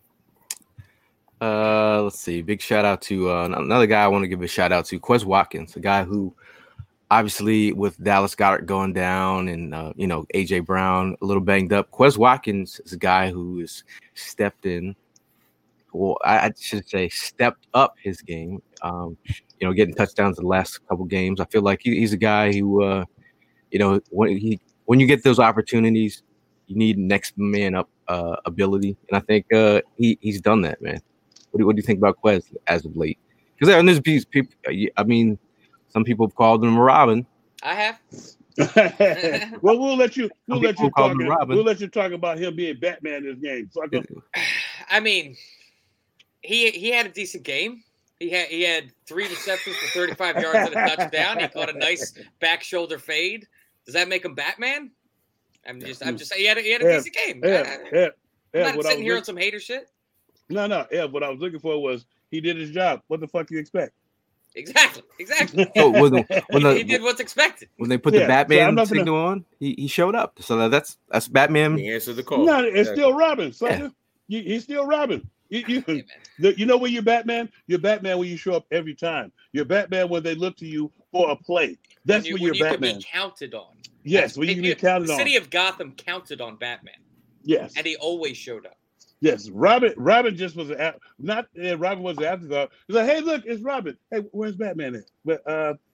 E: Let's see. Big shout out to another guy I want to give a shout out to, Quez Watkins, a guy who obviously with Dallas Goedert going down and AJ Brown a little banged up. Quez Watkins is a guy who has stepped in. Well, I should say stepped up his game. Getting touchdowns in the last couple games. I feel like he's a guy who, when you get those opportunities, you need next man up ability, and I think he's done that, man. What do you think about Quez as of late? Because there's people. I mean, some people have called him a Robin.
G: I have.
F: Well, we'll let you talk about him being Batman in this game. So
G: I mean, he had a decent game. He had 3 receptions for 35 yards and a touchdown. He caught a nice back shoulder fade. Does that make him Batman? I'm just saying he had a decent game. I'm not sitting here on some hater shit.
F: No. Yeah, what I was looking for was he did his job. What the fuck you expect?
G: Exactly.
E: So
G: he did what's expected.
E: When they put the Batman signal on, he showed up. So that's Batman.
H: He answered the call.
F: No, it's still Robin, son. Yeah. He's still Robin. You know when you're Batman? You're Batman when you show up every time. You're Batman when they look to you for a play. That's when you're Batman.
G: Can be counted on.
F: Yes, when you can be counted on.
G: The city of Gotham counted on Batman.
F: Yes.
G: And he always showed up.
F: Yes, Robin just was Robin was the afterthought. He's like, hey, look, it's Robin. Hey, where's Batman at? But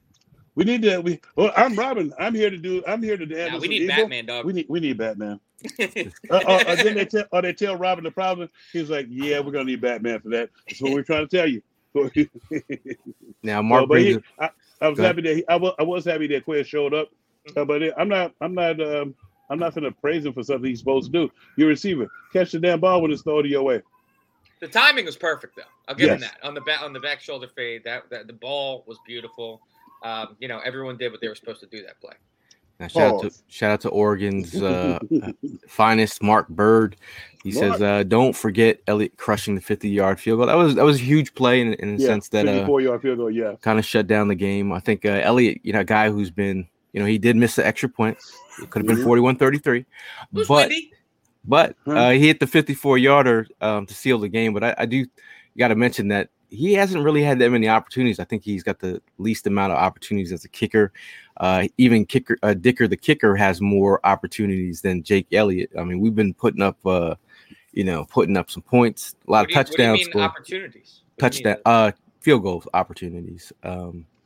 F: I'm Robin. I'm here to handle
G: we need
F: evil.
G: Batman, dog.
F: We need Batman. Then they tell Robin the problem. He's like, yeah, we're gonna need Batman for that. That's what we're trying to tell you.
E: Now, Mark,
F: I was happy that Quez showed up, but I'm not going to praise him for something he's supposed to do. Your receiver, catch the damn ball when it's thrown your way.
G: The timing was perfect, though. I'll give him that on the back shoulder fade. That the ball was beautiful. Everyone did what they were supposed to do that play.
E: Now, shout out to Oregon's finest, Mark Bird. He says, "Don't forget Elliott crushing the 50-yard field goal. That was a huge play in the sense that
F: 54-yard field goal,
E: kind of shut down the game. I think Elliott, a guy who's been, he did miss the extra point. It could have been 41-33, but he hit the 54-yarder to seal the game. But I do got to mention that he hasn't really had that many opportunities. I think he's got the least amount of opportunities as a kicker. Even Dicker, the kicker, has more opportunities than Jake Elliott. I mean, we've been putting up some points, a lot of touchdowns.
G: What do you mean opportunities?
E: Field goal opportunities.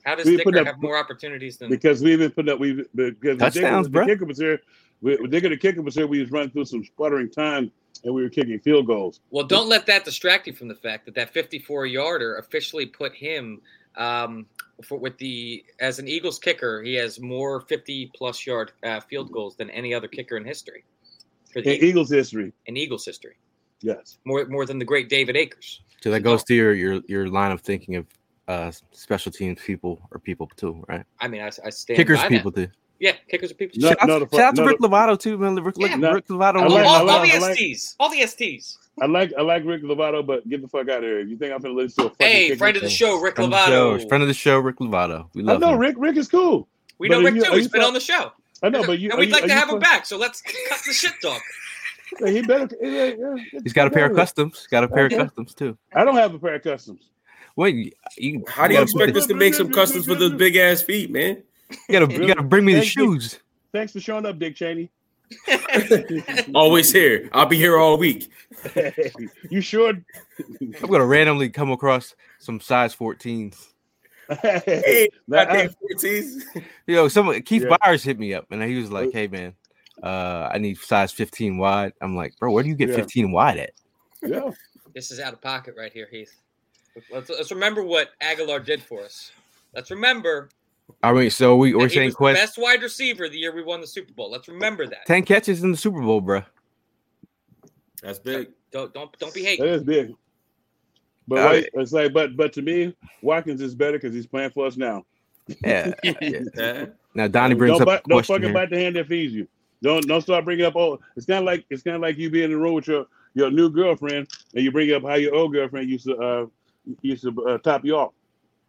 G: How does Dicker have more opportunities than?
F: Because we've been putting up because
E: touchdowns, bro.
F: The kicker was here. The kicker was here. We was running through some sputtering time, and we were kicking field goals.
G: Well, don't let that distract you from the fact that 54-yarder officially put him as an Eagles kicker. He has more 50-plus yard field goals than any other kicker in history.
F: In Eagles history.
G: In Eagles history.
F: Yes.
G: More than the great David Akers.
E: So that goes to your line of thinking of special teams people too, right?
G: I mean, I stand
E: kickers
G: by
E: people
G: that.
E: too.
G: Yeah, kickers are people.
E: Shout out to Rick Lovato too, man. Rick Lovato.
G: All the STs. All the STs.
F: I like Rick Lovato, but get the fuck out of here. You think I'm gonna listen to a
G: fucking friend of the show, Rick Lovato.
E: Friend of the show, Rick Lovato. We love
F: him.
E: Rick
F: is cool.
G: We know Rick too. He's been on the show.
F: I know, but
G: we'd like to have him back. So let's cut the shit talk.
F: He better.
E: He's got a pair of customs. Got a pair of customs too.
F: I don't have a pair of customs.
E: Wait,
H: how do you expect us to make some customs for those big ass feet, man?
E: You gotta bring me the shoes.
F: Thanks for showing up, Dick Cheney.
H: Always here. I'll be here all week.
F: You sure?
E: I'm gonna randomly come across some size 14s.
H: Hey, 14s.
E: Keith Byers hit me up and he was like, "Hey man, I need size 15 wide." I'm like, "Bro, where do you get 15 wide at?"
F: Yeah,
G: this is out of pocket right here, Heath. Let's remember what Aguilar did for us. Let's remember.
E: I mean, so we're saying
G: Quest best wide receiver the year we won the Super Bowl. Let's remember that.
E: 10 catches in the Super Bowl, bro.
H: That's big.
G: Don't be hating.
F: That is big. But it's like, but to me, Watkins is better because he's playing for us now.
E: Yeah. Now Donnie brings up a question.
F: Don't fucking bite the hand that feeds you. Don't start bringing up. Oh, it's kind of like you being in the room with your new girlfriend and you bring up how your old girlfriend used to top you off.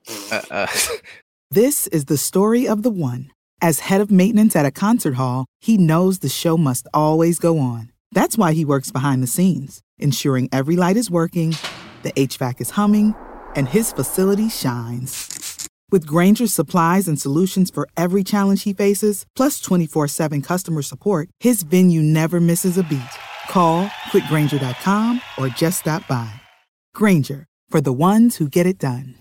I: This is the story of the one. As head of maintenance at a concert hall, he knows the show must always go on. That's why he works behind the scenes, ensuring every light is working, the HVAC is humming, and his facility shines. With Grainger's supplies and solutions for every challenge he faces, plus 24/7 customer support, his venue never misses a beat. Call quickgrainger.com or just stop by. Grainger, for the ones who get it done.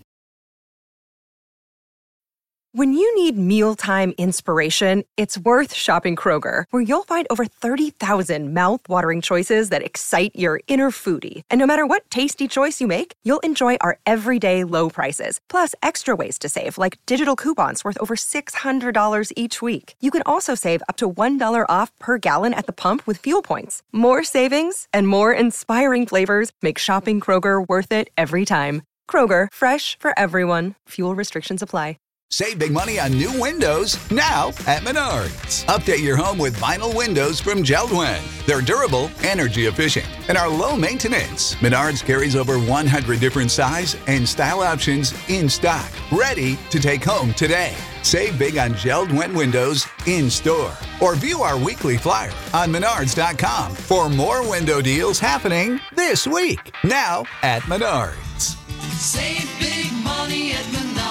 J: When you need mealtime inspiration, it's worth shopping Kroger, where you'll find over 30,000 mouth-watering choices that excite your inner foodie. And no matter what tasty choice you make, you'll enjoy our everyday low prices, plus extra ways to save, like digital coupons worth over $600 each week. You can also save up to $1 off per gallon at the pump with fuel points. More savings and more inspiring flavors make shopping Kroger worth it every time. Kroger, fresh for everyone. Fuel restrictions apply.
B: Save big money on new windows now at Menards. Update your home with vinyl windows from JELD-WEN. They're durable, energy efficient, and are low maintenance. Menards carries over 100 different size and style options in stock, ready to take home today. Save big on JELD-WEN windows in store or view our weekly flyer on Menards.com for more window deals happening this week. Now at Menards.
C: Save big money at Menards.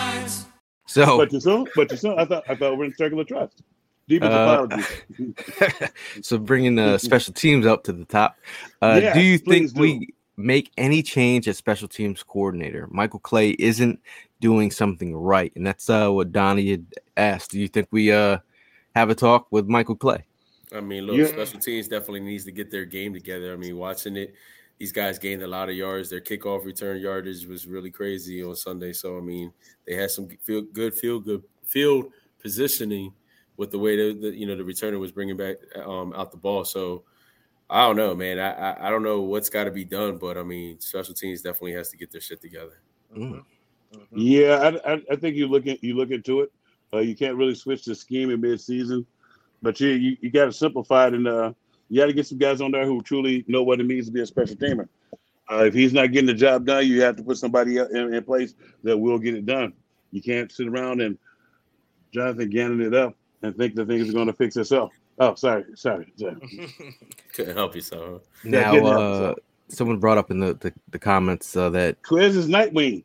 E: So,
F: but you saw, I thought we're in circular trust. Deep into apology.
E: So bringing the special teams up to the top. Do you think we make any change at special teams coordinator? Michael Clay isn't doing something right, and that's what Donnie had asked. Do you think we have a talk with Michael Clay?
H: I mean, look, special teams definitely needs to get their game together. I mean, watching it, these guys gained a lot of yards. Their kickoff return yardage was really crazy on Sunday. So, I mean, they had some good field positioning with the way the returner was bringing back out the ball. So, I don't know, man. I don't know what's got to be done, but, I mean, special teams definitely has to get their shit together.
F: Mm-hmm. Yeah, I think you look into it. You can't really switch the scheme in mid-season, but you got to simplify it and you got to get some guys on there who truly know what it means to be a special teamer. If he's not getting the job done, you have to put somebody in place that will get it done. You can't sit around and Jonathan Gannon it up and think the things are going to fix itself. Oh, sorry.
H: Couldn't help yourself.
E: Now, someone brought up in the comments that
F: Quez is Nightwing.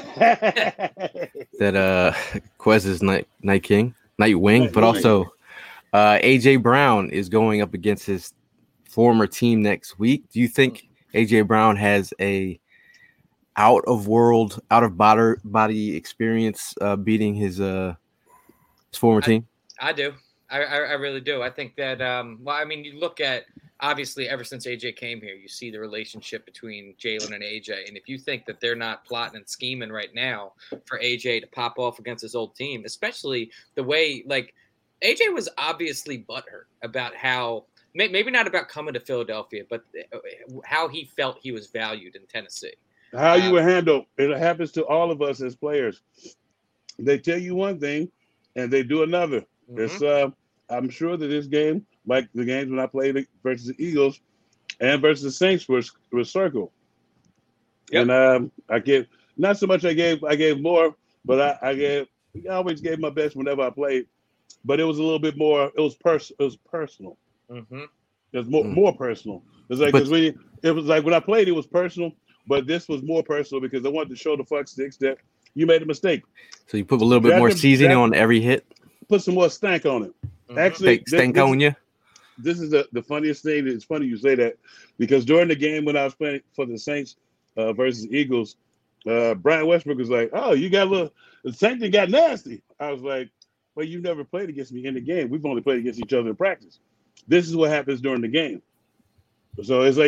E: that Quez is Nightwing, but also AJ Brown is going up against his former team next week. Do you think AJ Brown has out of body experience beating his former team?
G: I do. I really do. I think that, well, I mean, you look at, obviously, ever since AJ came here, you see the relationship between Jalen and AJ. And if you think that they're not plotting and scheming right now for AJ to pop off against his old team, especially the way, like, AJ was obviously butthurt about how, maybe not about coming to Philadelphia, but how he felt he was valued in Tennessee.
F: How you were handled. It happens to all of us as players. They tell you one thing and they do another. It's I'm sure that this game, like the games when I played versus the Eagles and versus the Saints, was circle. Yep. And I gave not so much. I gave more, but I always gave my best whenever I played. But it was a little bit more. It was personal.
G: Mm-hmm.
F: It was more personal. It's like because it was like when I played, it was personal, but this was more personal because I wanted to show the fuck sticks that you made a mistake.
E: So you put a little bit more seasoning on every hit.
F: Put some more stank on it.
G: Mm-hmm.
F: Actually,
E: stank on you.
F: This is the funniest thing. It's funny you say that because during the game when I was playing for the Saints versus Eagles, Brian Westbrook was like, "Oh, you got the Saints got nasty." I was like, "Well, you never played against me in the game. We've only played against each other in practice. This is what happens during the game." So it's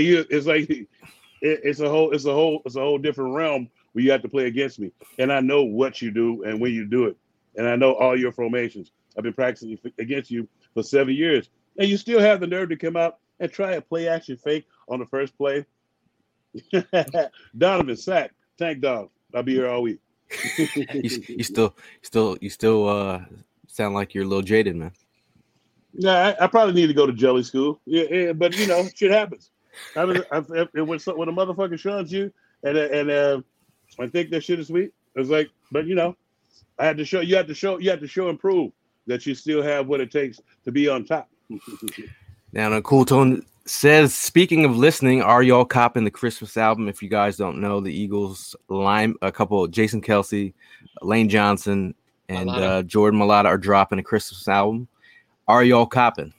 F: a whole different realm where you have to play against me, and I know what you do and when you do it, and I know all your formations. I've been practicing against you for 7 years, and you still have the nerve to come out and try a play action fake on the first play. Donovan sack, tank dog. I'll be here all week.
E: you still sound like you're a little jaded, man.
F: Yeah, I probably need to go to jelly school. Yeah, but shit happens. When a motherfucker shuns you and I think that shit is sweet. It's like, but I had to show you have to show and prove that you still have what it takes to be on top.
E: Now, Cool Tone says, speaking of listening, are y'all copping the Christmas album? If you guys don't know, the Eagles a couple, Jason Kelce, Lane Johnson, and Jordan Mailata are dropping a Christmas album. Are y'all copping?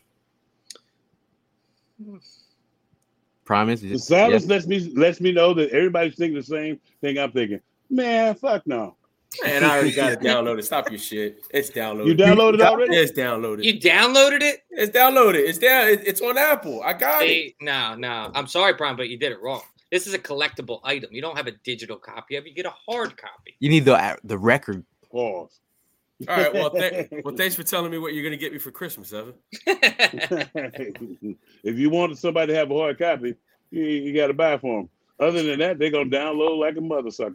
E: Promise.
F: The silence lets me know that everybody's thinking the same thing I'm thinking. Man, fuck no.
H: Man, I already got it downloaded. Stop your shit. It's downloaded.
F: You downloaded it already?
H: It's downloaded.
G: You downloaded it?
H: It's downloaded. It's down. It's on Apple. I got it.
G: No. I'm sorry, Brian, but you did it wrong. This is a collectible item. You don't have a digital copy of it. You get a hard copy.
E: You need the record.
F: Pause.
H: All right. Well, thanks for telling me what you're going to get me for Christmas, Evan.
F: If you wanted somebody to have a hard copy, you got to buy for them. Other than that, they're going to download like a mother sucker.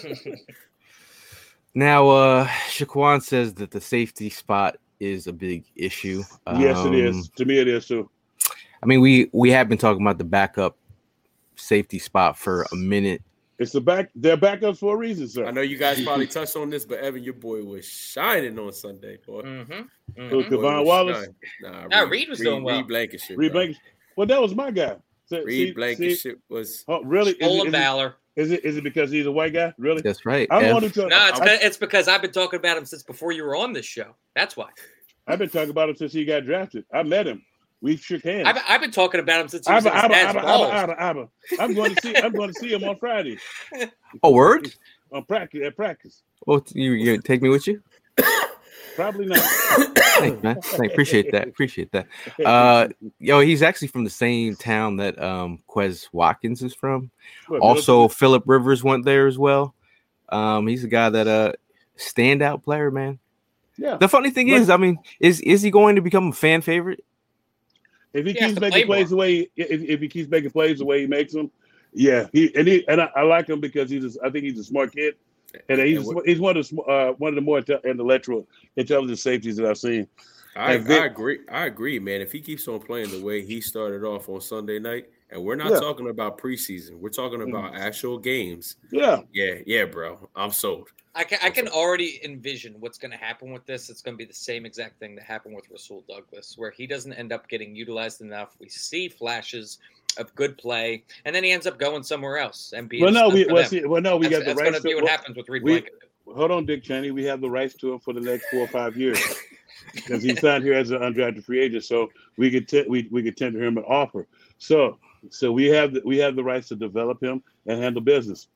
E: Now, Shaquan says that the safety spot is a big issue.
F: Yes, it is. To me, it is too.
E: I mean, we have been talking about the backup safety spot for a minute.
F: It's they're backups for a reason, sir.
H: I know you guys probably touched on this, but Evan, your boy was shining on Sunday, boy.
F: Kevon Wallace.
G: Reed was doing well.
H: Reed Blankenship.
F: Well, that was my guy.
H: Reed Blankenship was.
F: Oh, really?
G: Stolen valor.
F: Is it because he's a white guy? Really?
E: That's right.
G: It's because I've been talking about him since before you were on this show. That's why.
F: I've been talking about him since he got drafted. I met him. We shook hands.
G: I've been talking about him since he was in his dad's balls.
F: I'm going to see him on Friday.
E: Oh, word?
F: At practice.
E: Well, you take me with you?
F: Probably not.
E: Thanks, man. Appreciate that. He's actually from the same town that Quez Watkins is from. Also, Phillip Rivers went there as well. He's a guy that standout player, man.
F: Yeah.
E: The funny thing is, I mean, is he going to become a fan favorite?
F: If he keeps making plays the way if he keeps making plays the way he makes them, yeah. I like him because I think he's a smart kid. And he's one of the more intelligent safeties that I've seen.
H: I agree, man. If he keeps on playing the way he started off on Sunday night, and we're not talking about preseason, we're talking about actual games. Yeah, bro. I'm sold.
G: I can already envision what's going to happen with this. It's going to be the same exact thing that happened with Rasul Douglas, where he doesn't end up getting utilized enough. We see flashes of good play, and then he ends up going somewhere else. And
F: we got the rights. That's
G: going to be what happens with Reed Blankenship.
F: Hold on, Dick Cheney. We have the rights to him for the next 4 or 5 years because he signed here as an undrafted free agent. So we could tender him an offer. So we have the rights to develop him and handle business.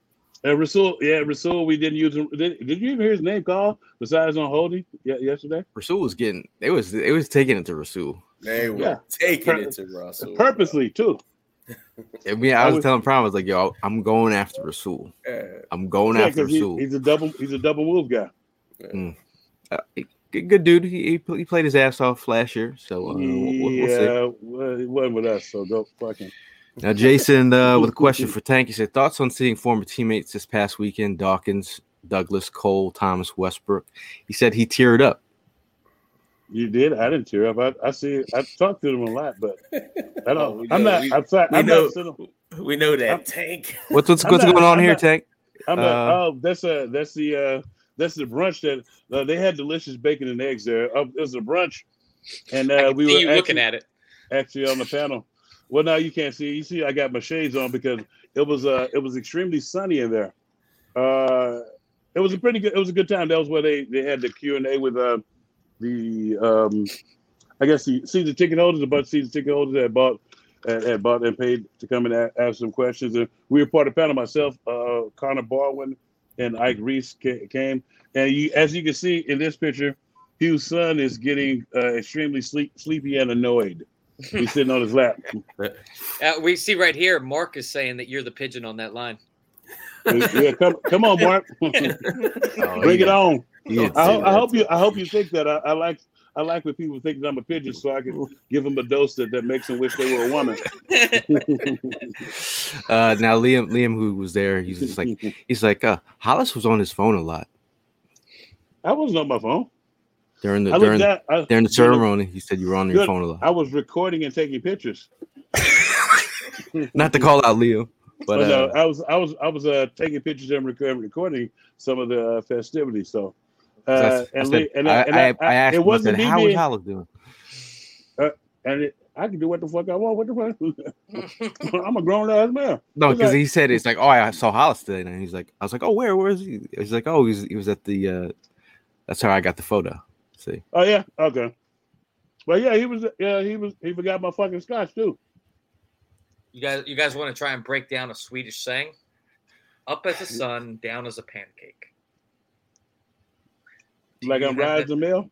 F: Rasul, we didn't use him. Did you even hear his name called besides on holding yesterday?
E: Rasul was getting it was taking it to Rasul.
H: They were taking it to Russell
F: purposely too.
E: I mean, I was telling Prime, I was like, yo, I'm going after Rasul. I'm going after Rasul.
F: He's a double move guy.
E: Good dude. He played his ass off last year, so we'll see.
F: Well, he wasn't with us, so go fucking.
E: Now, Jason, with a question for Tank, he said, thoughts on seeing former teammates this past weekend, Dawkins, Douglas, Cole, Thomas, Westbrook. He said he teared up.
F: You did? I didn't tear up. I talked to them a lot, but I don't.
H: We know that, Tank.
E: What's going on here, Tank?
F: That's the brunch that they had delicious bacon and eggs there. It was a brunch, and we were
G: looking at it
F: actually on the panel. Well, now you can't see. You see, I got my shades on because it was extremely sunny in there. It was a good time. That was where they had the Q&A with I guess the season ticket holders, a bunch of season ticket holders that had bought and paid to come and ask some questions. And we were part of the panel. Myself, Connor Baldwin, and Ike Reese came. And as you can see in this picture, Hugh's son is getting extremely sleepy and annoyed. He's sitting on his lap.
G: We see right here, Mark is saying that you're the pigeon on that line.
F: Yeah, come on, Mark. Bring it on. I hope you think that I like when people think that I'm a pigeon, so I can give them a dose that makes them wish they were a woman.
E: Now Liam, who was there, he's like, Hollis was on his phone a lot.
F: I wasn't on my phone
E: during the ceremony. He said you were on your phone a lot.
F: I was recording and taking pictures.
E: Not to call out Liam. But
F: no, I was taking pictures and recording some of the festivities. So,
E: I asked him, I said, how was Hollis doing?
F: I can do what the fuck I want. What the fuck? I'm a grown ass man.
E: No, because he said it's like, oh, I saw Hollis today, and he's like, I was like, oh, where is he? He's like, oh, he was at the. That's how I got the photo. See?
F: Oh yeah, okay. Well, yeah, he was. He forgot my fucking scotch too.
G: You guys want to try and break down a Swedish saying? Up as a sun, down as a pancake.
F: Like I'm riding the mill?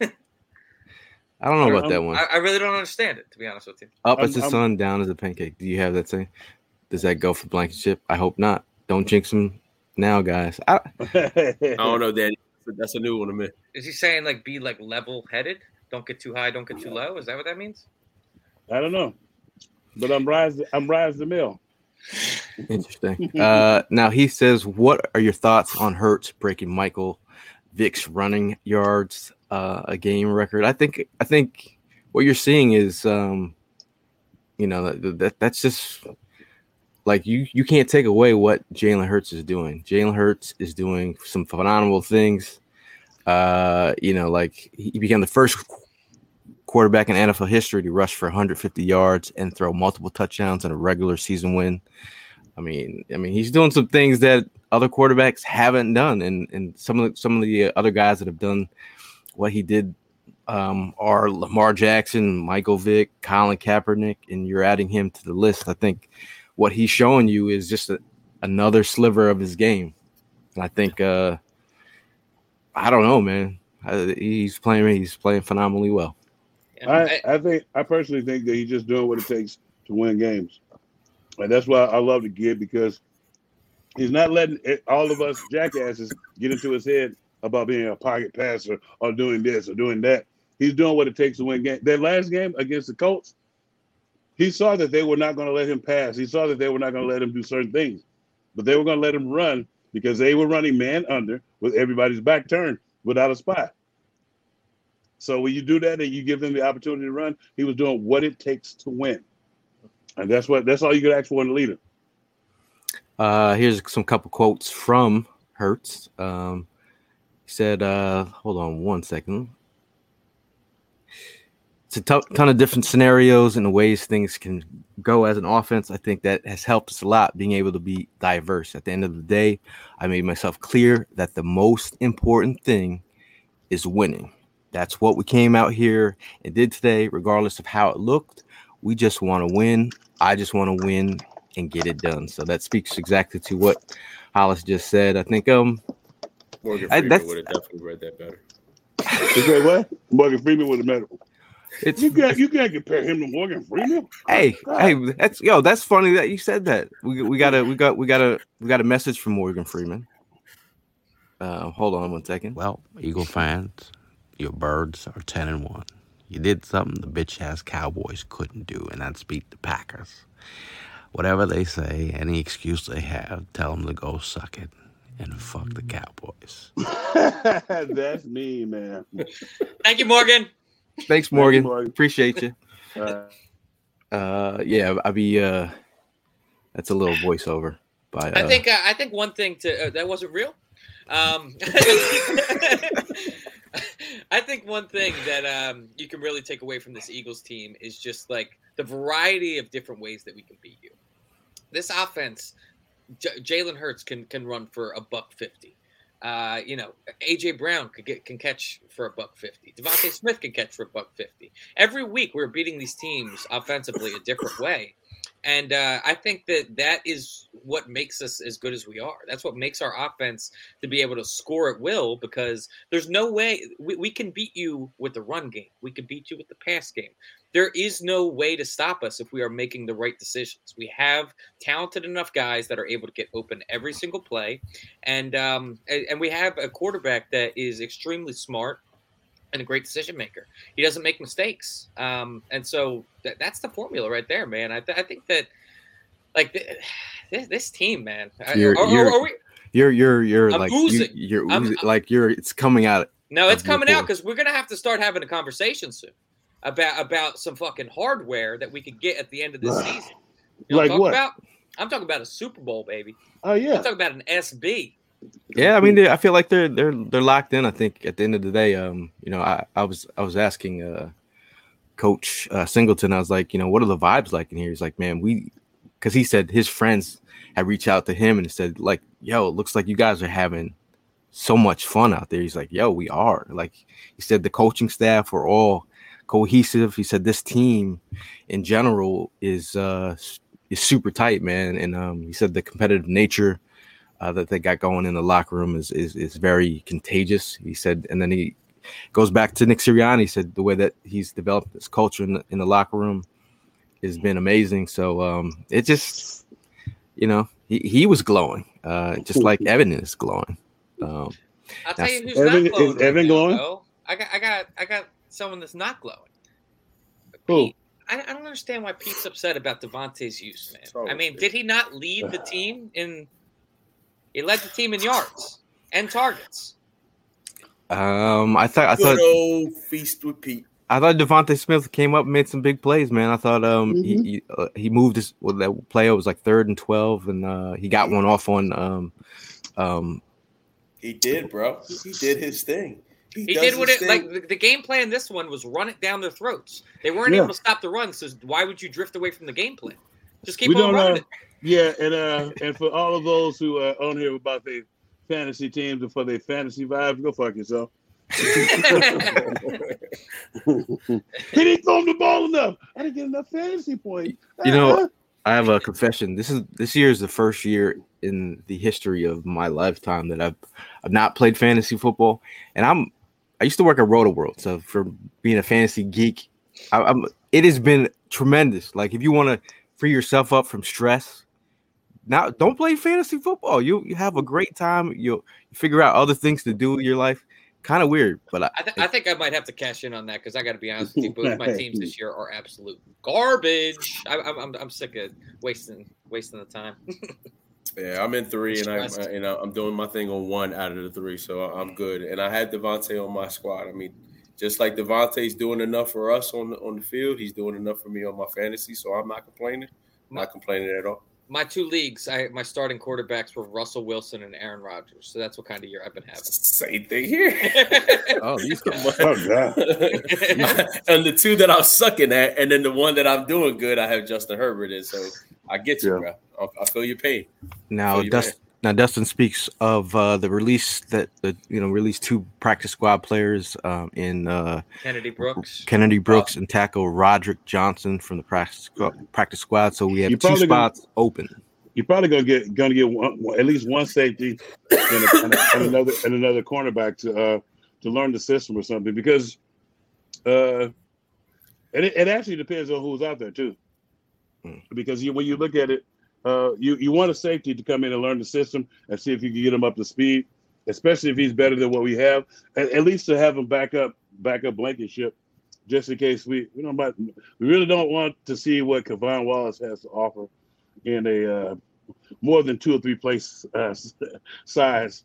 E: I don't know about that one.
G: I really don't understand it, to be honest with you.
E: Up as the sun, down as a pancake. Do you have that saying? Does that go for Blankenship? I hope not. Don't jinx him now, guys.
H: I don't know, Danny. That's a new one to me.
G: Is he saying like be like level-headed? Don't get too high, don't get too low? Is that what that means?
F: I don't know. But I'm rise the mill.
E: Interesting. Now he says, what are your thoughts on Hurts breaking Michael Vick's running yards a game record? I think what you're seeing is that's just like you can't take away what Jalen Hurts is doing. Jalen Hurts is doing some phenomenal things. Like he became the first quarterback in NFL history to rush for 150 yards and throw multiple touchdowns in a regular season win. I mean, he's doing some things that other quarterbacks haven't done, and some of the other guys that have done what he did are Lamar Jackson, Michael Vick, Colin Kaepernick, and you're adding him to the list. I think what he's showing you is just another sliver of his game, and I think I don't know, man. He's playing phenomenally well.
F: I personally think that he's just doing what it takes to win games. And that's why I love the kid, because he's not letting all of us jackasses get into his head about being a pocket passer or doing this or doing that. He's doing what it takes to win games. That last game against the Colts, he saw that they were not going to let him pass. He saw that they were not going to let him do certain things. But they were going to let him run because they were running man under with everybody's back turned without a spot. So when you do that and you give them the opportunity to run, he was doing what it takes to win. And that's all you could ask for in a leader.
E: Here's some couple quotes from Hurts. He said, hold on one second. It's a ton of different scenarios and the ways things can go as an offense. I think that has helped us a lot, being able to be diverse. At the end of the day, I made myself clear that the most important thing is winning. That's what we came out here and did today, regardless of how it looked. We just want to win. I just want to win. and get it done. So that speaks exactly to what Hollis just said. I think
H: Morgan Freeman would have definitely read that better.
F: Okay, what? Morgan Freeman was a medical. You can't compare him to Morgan Freeman.
E: Hey, that's funny that you said that. We got a message from Morgan Freeman. Hold on 1 second.
K: Well, Eagle fans, your birds are 10-1. You did something the bitch-ass Cowboys couldn't do, and that's beat the Packers. Whatever they say, any excuse they have, tell them to go suck it and fuck the Cowboys.
F: That's me, man.
G: Thank you, Morgan.
E: Thanks, Morgan. Appreciate you. Yeah, I'll be. That's a little voiceover. But
G: I think one thing that wasn't real. I think one thing that you can really take away from this Eagles team is just like the variety of different ways that we can beat you. This offense, Jalen Hurts can run for $150. AJ Brown can catch for $150. Devontae Smith can catch for $150. Every week we're beating these teams offensively a different way. And I think that is what makes us as good as we are. That's what makes our offense to be able to score at will, because there's no way we can beat you with the run game. We can beat you with the pass game. There is no way to stop us if we are making the right decisions. We have talented enough guys that are able to get open every single play. And we have a quarterback that is extremely smart and a great decision maker. He doesn't make mistakes. And so that's the formula right there, man. I think that like this team, man.
E: You're
G: I'm
E: like
G: oozing.
E: you're oozing, like it's coming out.
G: No, it's coming out because we're gonna have to start having a conversation soon about some fucking hardware that we could get at the end of this season. You know
F: like what?
G: I'm talking about a Super Bowl, baby.
F: Oh yeah.
G: I'm talking about an SB.
E: Yeah, I mean, I feel like they're locked in. I think at the end of the day, I was asking Coach Singleton, I was like, what are the vibes like in here? He's like, man, because he said his friends had reached out to him and said, like, yo, it looks like you guys are having so much fun out there. He's like, yo, we are. Like he said, the coaching staff were all cohesive. He said this team in general is super tight, man. And he said the competitive nature that they got going in the locker room is very contagious. He said, and then he goes back to Nick Sirianni. He said the way that he's developed this culture in the locker room has been amazing. So it just, he was glowing, just like Evan is glowing.
G: I'll tell you who's
F: Evan,
G: not glowing.
F: is Evan glowing?
G: Though. I got someone that's not glowing.
F: Who?
G: I don't understand why Pete's upset about Devontae's use, man. I mean, did he not lead the team in? He led the team in yards and targets.
E: I thought
H: Good old feast with Pete.
E: I thought Devontae Smith came up and made some big plays, man. I thought he moved his that play. It was like 3rd and 12, and he got one off on.
H: He did, bro. He did his thing.
G: He did what it like. The game plan. This one was run it down their throats. They weren't able to stop the run. So why would you drift away from the game plan? Just keep on running it.
F: Yeah, and for all of those who are on here about their fantasy teams and for their fantasy vibes, go fuck yourself. He didn't throw him the ball enough. I didn't get enough fantasy points.
E: I have a confession. This year is the first year in the history of my lifetime that I've not played fantasy football, and I used to work at RotoWorld, so for being a fantasy geek, it has been tremendous. Like if you want to free yourself up from stress, now don't play fantasy football. You have a great time. You'll figure out other things to do in your life. Kind of weird, but
G: I think I might have to cash in on that because I got to be honest with you. Both my teams this year are absolute garbage. I'm sick of wasting the time.
H: Yeah, I'm in 3, and I'm doing my thing on 1 out of the 3, so I'm good. And I had Devontae on my squad. I mean, just like Devontae's doing enough for us on the field, he's doing enough for me on my fantasy, so I'm not complaining. Not complaining at all.
G: My 2 leagues, my starting quarterbacks were Russell Wilson and Aaron Rodgers. So that's what kind of year I've been having.
H: Same thing here.
E: Oh, these guys.
F: Oh, God.
H: And the 2 that I'm sucking at, and then the one that I'm doing good, I have Justin Herbert in. So I get you, bro. I feel your pain.
E: Now, Now, Dustin speaks of the release that released 2 practice squad players in
G: Kennedy Brooks,
E: and tackle Roderick Johnson from the practice squad. So we have 2 spots open.
F: You're probably gonna get at least one safety and another cornerback to learn the system or something, because it actually depends on who's out there too. Because when you look at it, you want a safety to come in and learn the system and see if you can get him up to speed, especially if he's better than what we have. At least to have him back up Blankenship, just in case we really don't want to see what Kevon Wallace has to offer in a more than 2 or 3 place size.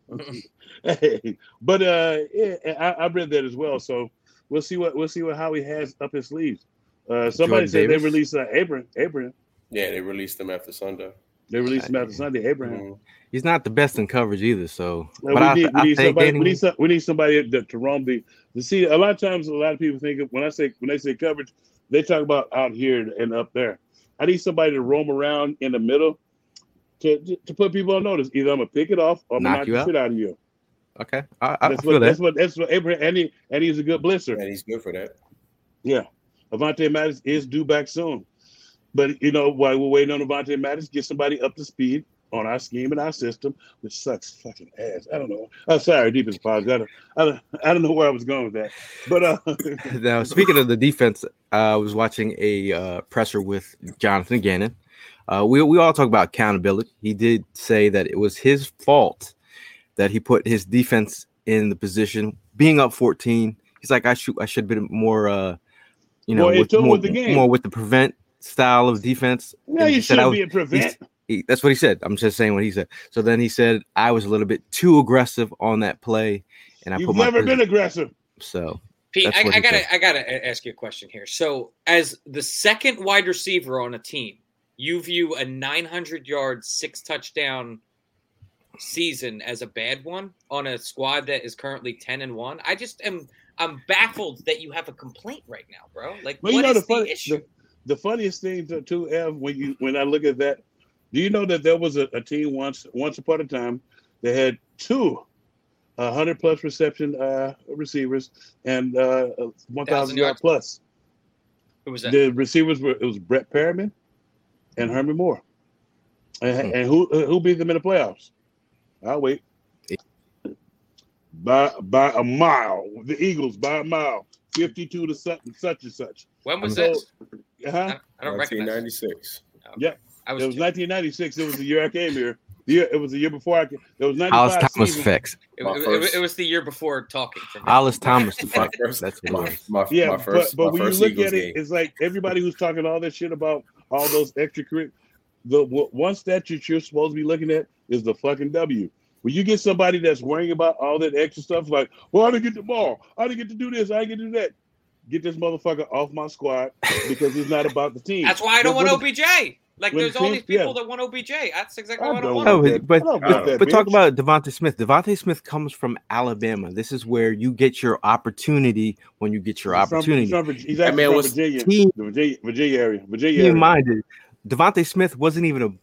F: But I read that as well, so we'll see how he has up his sleeves. Somebody said they released Abraham.
H: Yeah, they released him after Sunday.
F: Abraham.
E: He's not the best in coverage either, so.
F: But we need somebody to roam the see. A lot of times, a lot of people think when they say coverage, they talk about out here and up there. I need somebody to roam around in the middle to put people on notice. Either I'm gonna pick it off or I'm gonna knock the shit out of you.
E: Okay,
F: that's what Abraham, and he's a good blitzer.
H: And he's good for that.
F: Yeah, Avonte Maddox is due back soon, but while we're waiting on Avonte Maddox, get somebody up to speed on our scheme and our system, which sucks fucking ass. I don't know. I'm sorry, deepest apologies. I don't know where I was going with that. But
E: now, speaking of the defense, I was watching a presser with Jonathan Gannon. We all talk about accountability. He did say that it was his fault that he put his defense in the position, being up 14. He's like, I should have been more, more with the prevent style of defense.
F: No, you shouldn't be a prevent.
E: That's what he said. I'm just saying what he said. So then he said I was a little bit too aggressive on that play, and
F: You've never been aggressive.
E: So,
G: Pete, I gotta ask you a question here. So, as the second wide receiver on a team, you view a 900-yard, 6-touchdown season as a bad one on a squad that is currently 10-1. I'm baffled that you have a complaint right now, bro. Like, what is the issue?
F: The funniest thing too, Ev, when I look at that. Do you know that there was a team once upon a time that had 2 100+ reception receivers and 1,000 yard plus?
G: Who was that?
F: The receivers it was Brett Perriman and Herman Moore. And who beat them in the playoffs? I'll wait. By a mile. The Eagles by a mile. 52 to such and such.
G: When was this?
F: I
G: don't recognize.
H: 1996.
F: Yeah. It was 1996. It was the year I came here. It was the year before I came. It was 95.
E: Alice Thomas effects.
G: It was the year before talking.
E: Alice Thomas effects. That's what it was.
F: But when you look at it, it's like everybody who's talking all that shit about all those extracurricular. The one statute you're supposed to be looking at is the fucking W. When you get somebody that's worrying about all that extra stuff, like, well, I didn't get the ball, I didn't get to do this, I didn't get to do that. Get this motherfucker off my squad because it's not about the team.
G: That's why I don't want OBJ. Like, there's all these people that want OBJ. That's exactly what I want.
E: But talk about Devontae Smith. Devontae Smith comes from Alabama. This is where you get your opportunity when you get your opportunity.
F: He's actually from Virginia. Virginia area. Keep in
E: mind, Devontae Smith wasn't even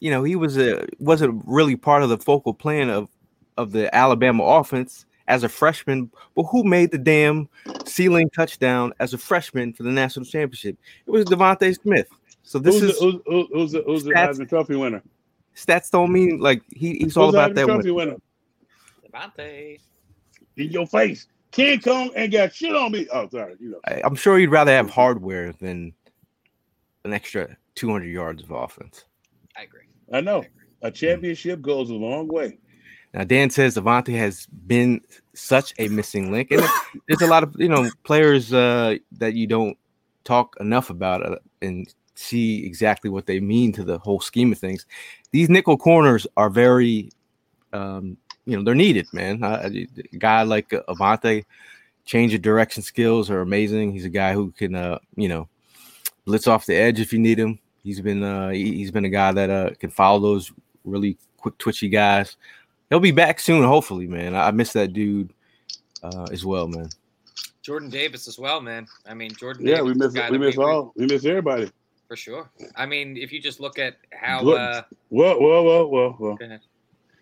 E: wasn't really part of the focal plan of the Alabama offense as a freshman. But who made the damn ceiling touchdown as a freshman for the national championship? It was Devontae Smith. So this who's
F: the Heisman Trophy winner?
E: Stats don't mean like he's all about that.
F: Trophy winner?
G: Devontae.
F: In your face. King Kong ain't got shit on me. Oh, sorry.
E: I'm sure you'd rather have hardware than an extra 200 yards of offense.
G: I agree.
F: I know. A championship goes a long way.
E: Now, Dan says Devontae has been such a missing link. And there's a lot of, players that you don't talk enough about and see exactly what they mean to the whole scheme of things. These nickel corners are very, they're needed, man. A guy like Avonte, change of direction skills are amazing. He's a guy who can, blitz off the edge if you need him. He's been a guy that can follow those really quick twitchy guys. He'll be back soon, hopefully, man. I miss that dude as well, man.
G: Jordan Davis as well, man. I mean, Jordan.
F: Yeah,
G: Davis
F: we miss everybody
G: for sure. I mean, if you just look at how.
F: Well.
G: Go ahead.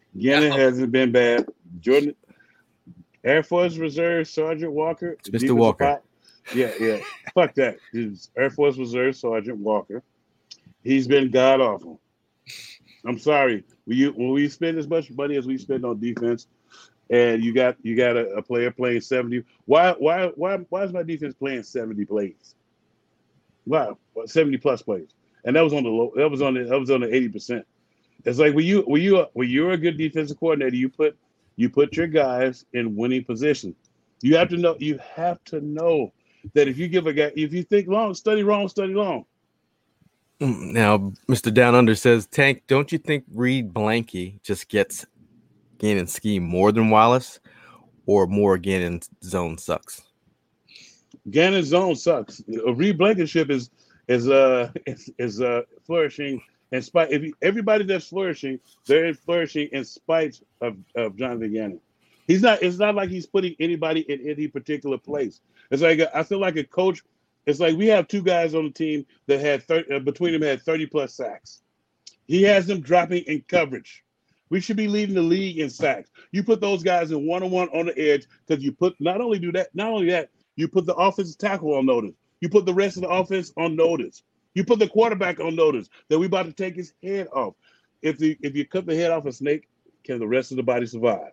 F: Gannon hasn't been bad. Jordan, Air Force Reserve Sergeant Walker.
E: It's Mr. Walker.
F: Yeah. Fuck that. It's Air Force Reserve Sergeant Walker. He's been god awful. I'm sorry. When we spend as much money as we spend on defense, and you got a player playing 70. Why is my defense playing 70 plays? Wow, 70 plus plays, and that was on the low. That was on the 80%. It's like when you're a good defensive coordinator, you put your guys in winning position. You have to know that if you think long, study long.
E: Now, Mr. Down Under says, Tank, don't you think Reed Blanky just gets Gannon's scheme more than Wallace, or more Gannon's zone sucks?
F: Gannon's zone sucks. Reed Blankenship is flourishing in spite. Everybody that's flourishing, they're flourishing in spite of Jonathan Gannon. It's not like he's putting anybody in any particular place. It's like I feel like a coach. It's like we have two guys on the team that had between them had 30 plus sacks. He has them dropping in coverage. We should be leading the league in sacks. You put those guys in one-on-one on the edge because you put not only that, you put the offensive tackle on notice. You put the rest of the offense on notice. You put the quarterback on notice that we about to take his head off. If you cut the head off a snake, can the rest of the body survive?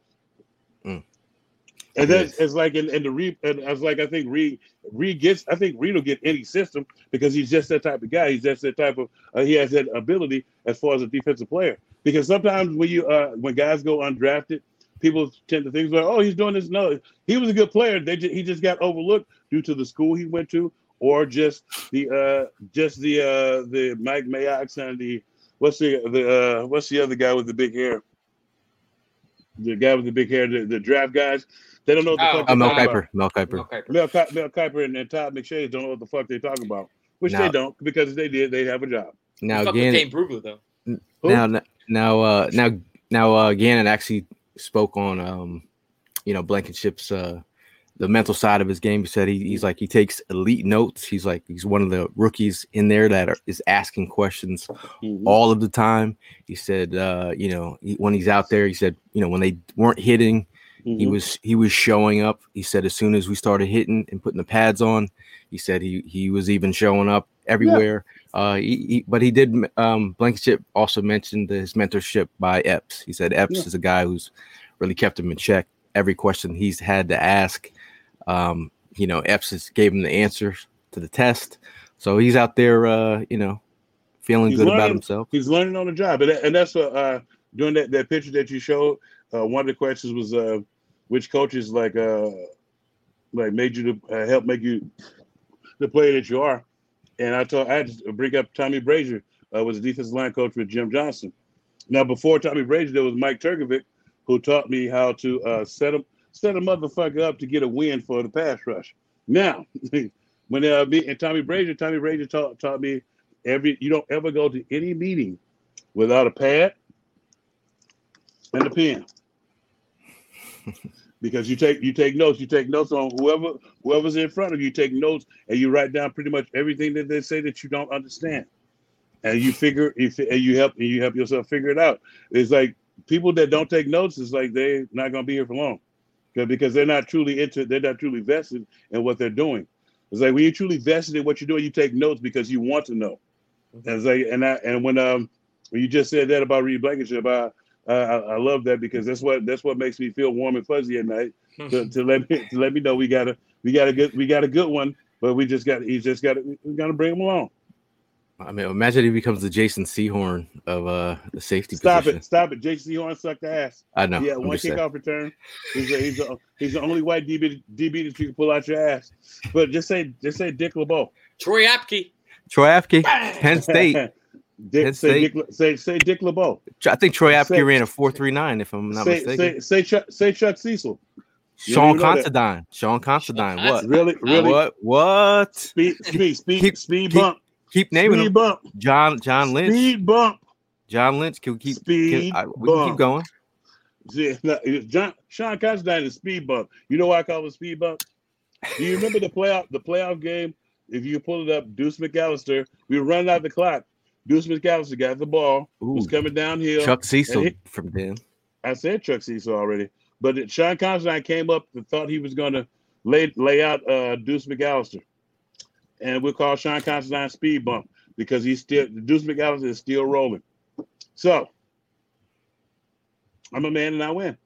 F: And that's it's like in the Reed, and I was like, I think Reed will get any system because he's just that type of guy. He's just that type of he has that ability as far as a defensive player. Because sometimes when guys go undrafted, people tend to think like, oh, he's doing this. No, he was a good player. He just got overlooked due to the school he went to, or just the Mike Mayock and the what's the other guy with the big hair? The guy with the big hair, the draft guys. They don't know what the fuck they're talking about. Mel Kiper and Todd McShay don't know what the fuck they're talking about. Which they don't, because if they did, they'd have a job.
E: Now Gannon,
G: Brugler,
E: though. Now Gannon actually spoke on Blankenship's the mental side of his game. He said he takes elite notes. He's one of the rookies in there that is asking questions all of the time. He said, when he's out there, he said, when they weren't hitting, he was showing up. He said as soon as we started hitting and putting the pads on, he said he was even showing up everywhere. Yeah. But he did. Blankenship also mentioned his mentorship by Epps. He said Epps is a guy who's really kept him in check. Every question he's had to ask, Epps gave him the answers to the test. So he's out there, feeling good about himself.
F: He's learning on the job, and that's what during that picture that you showed. One of the questions was, which coaches made you to help make you the player that you are. And I had to bring up Tommy Brazier, was a defensive line coach with Jim Johnson. Now, before Tommy Brazier, there was Mike Turkovic, who taught me how to set a motherfucker up to get a win for the pass rush. Now, when me and Tommy Brazier taught me you don't ever go to any meeting without a pad and a pen. Because you take notes. You take notes on whoever's in front of you. You take notes and you write down pretty much everything that they say that you don't understand, and you help yourself figure it out. It's like people that don't take notes is like they're not going to be here for long, because they're not truly vested in what they're doing. It's like when you're truly vested in what you're doing, you take notes because you want to know. And it's like, when you just said that about Reed Blankenship, I love that, because that's what makes me feel warm and fuzzy at night to let me know we got a good one, but we got to bring him along.
E: I mean, imagine he becomes the Jason Sehorn of the safety position.
F: Stop it! Jason Sehorn sucked ass.
E: I know.
F: Yeah, one kickoff return. He's the only white DB that you can pull out your ass. But just say Dick LeBeau.
G: Troy Apke,
E: Penn State.
F: Say Dick LeBeau.
E: I think Troy Apke ran a 4.39, if I'm not mistaken.
F: Say Chuck Cecil.
E: Sean Considine. What?
F: Really?
E: What?
F: Speed bump.
E: Keep naming
F: speed
E: them.
F: Bump.
E: John Lynch.
F: Speed bump.
E: John Lynch. Can we keep?
F: We
E: can keep going.
F: Yeah, Sean Considine is speed bump. You know why I call it speed bump? Do you remember the playoff game? If you pull it up, Deuce McAllister. We were running out the clock. Deuce McAllister got the ball. Was coming downhill.
E: Chuck Cecil from then.
F: I said Chuck Cecil already, but Sean Constantine came up and thought he was going to lay out Deuce McAllister, and we'll call Sean Constantine speed bump because Deuce McAllister is still rolling. So I'm a man and I win.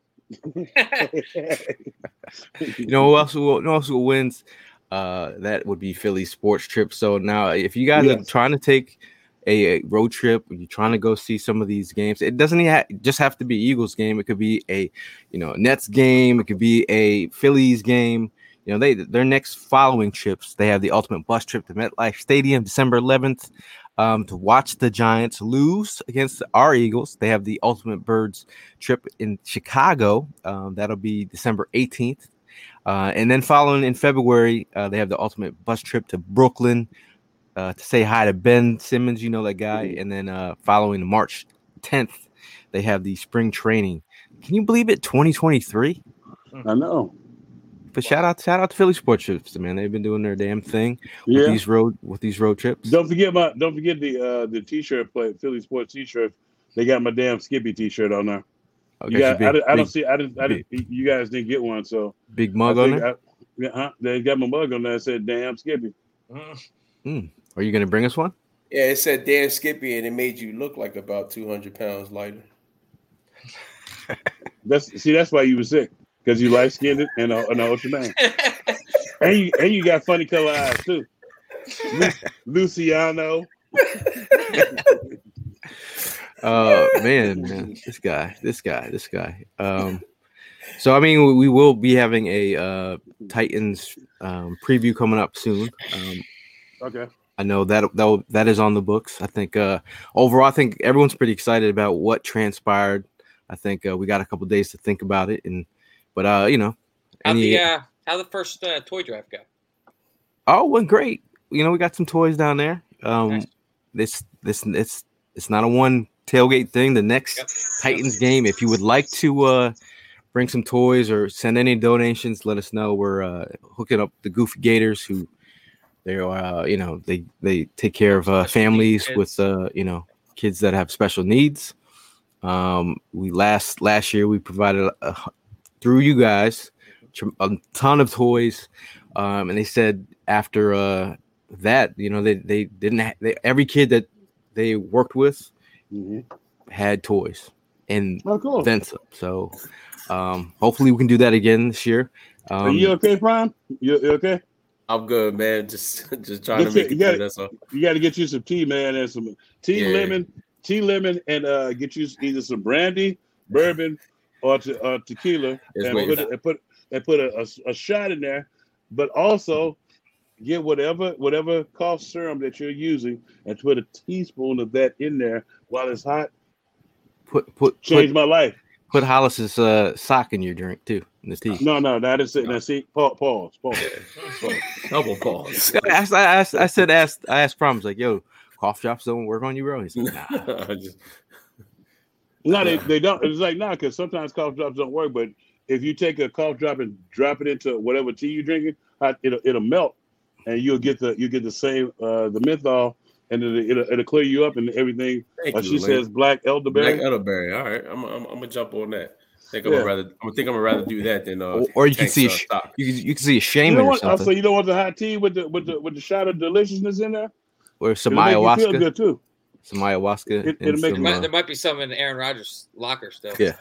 E: You know who else wins? That would be Philly Sports Trip. So now, if you guys are trying to take a road trip, you're trying to go see some of these games, it doesn't just have to be Eagles game. It could be a Nets game. It could be a Phillies game. Their next following trips, they have the ultimate bus trip to MetLife Stadium December 11th to watch the Giants lose against our Eagles. They have the ultimate birds trip in Chicago. That'll be December 18th. And then following in February, they have the ultimate bus trip to Brooklyn to say hi to Ben Simmons, that guy. And then following March 10th, they have the spring training. Can you believe it? 2023.
F: I know.
E: But shout out to Philly Sports Trips, man. They've been doing their damn thing with these road trips.
F: Don't forget the t-shirt Philly Sports t-shirt. They got my damn Skippy t-shirt on there. Okay, you guys didn't get one, so
E: big mug on there.
F: They got my mug on there that said "Damn Skippy."
E: Are you gonna bring us one?
H: Yeah, it said "Damn Skippy," and it made you look like about 200 pounds lighter.
F: That's why you were sick, because you light skinned and an ultra man, and you got funny color eyes too, Luciano.
E: Man, this guy. So I mean, we will be having a Titans preview coming up soon.
F: Okay.
E: I know that is on the books. I think overall, I think everyone's pretty excited about what transpired. I think we got a couple days to think about it, but how
G: the first toy drive go?
E: Oh, went great. We got some toys down there. Nice. It's not a one tailgate thing. The next Titans game, if you would like to bring some toys or send any donations, let us know. We're hooking up the Goofy Gators, who they are they take care of families with kids that have special needs. We last year we provided through you guys a ton of toys, and they said after that they didn't every kid that they worked with had toys and then some. So hopefully we can do that again this year.
F: Are you okay, Prime? You okay?
H: I'm good, man. Just trying to make it good. That's all.
F: You got to get you some tea, man, and some lemon, and get you either some brandy, bourbon, or tequila, and put a shot in there. But also get whatever cough serum that you're using, and put a teaspoon of that in there while it's hot. Change my life.
E: Put Hollis's sock in your drink too, in the tea.
F: No, that is it. Now see, pause.
H: Double pause.
E: I asked Proms, like, yo, cough drops don't work on you, bro. He's like, nah.
F: No, they don't. It's like, because sometimes cough drops don't work. But if you take a cough drop and drop it into whatever tea you're drinking, it'll melt, and you'll get the same the menthol, and it'll clear you up and everything. She says black elderberry.
H: Black elderberry. All right, I'm gonna jump on that. I'm gonna rather do that than
E: or you can see you can see a shaman or something.
F: So you don't want the hot tea with the shot of deliciousness in there,
E: or some ayahuasca.
F: Feel good too.
E: Some ayahuasca.
G: There might be some in Aaron Rodgers' locker still.
E: Yeah.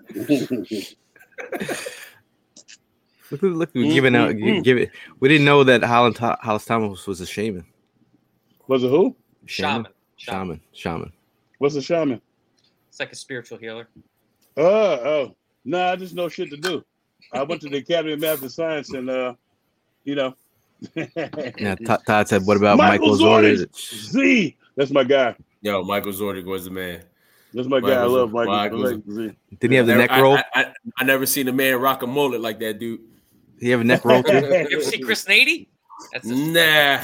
E: Look, we're giving out. Give it. We didn't know that Hollis Thomas was a shaman.
F: Was it who?
E: Shaman.
F: What's a shaman?
G: It's like a spiritual healer.
F: Oh. No, I just know shit to do. I went to the Academy of Math and Science, and
E: Yeah, Todd said, "What about Michael Zordig?"
F: Z, that's my guy.
H: Yo, Michael Zordig was the man.
F: That's my guy. I love Michael.
E: Didn't he have the neck roll?
H: I never seen a man rock a mullet like that, dude.
E: Did he have a neck roll too?
G: You ever see Chris Nady?
H: Nah.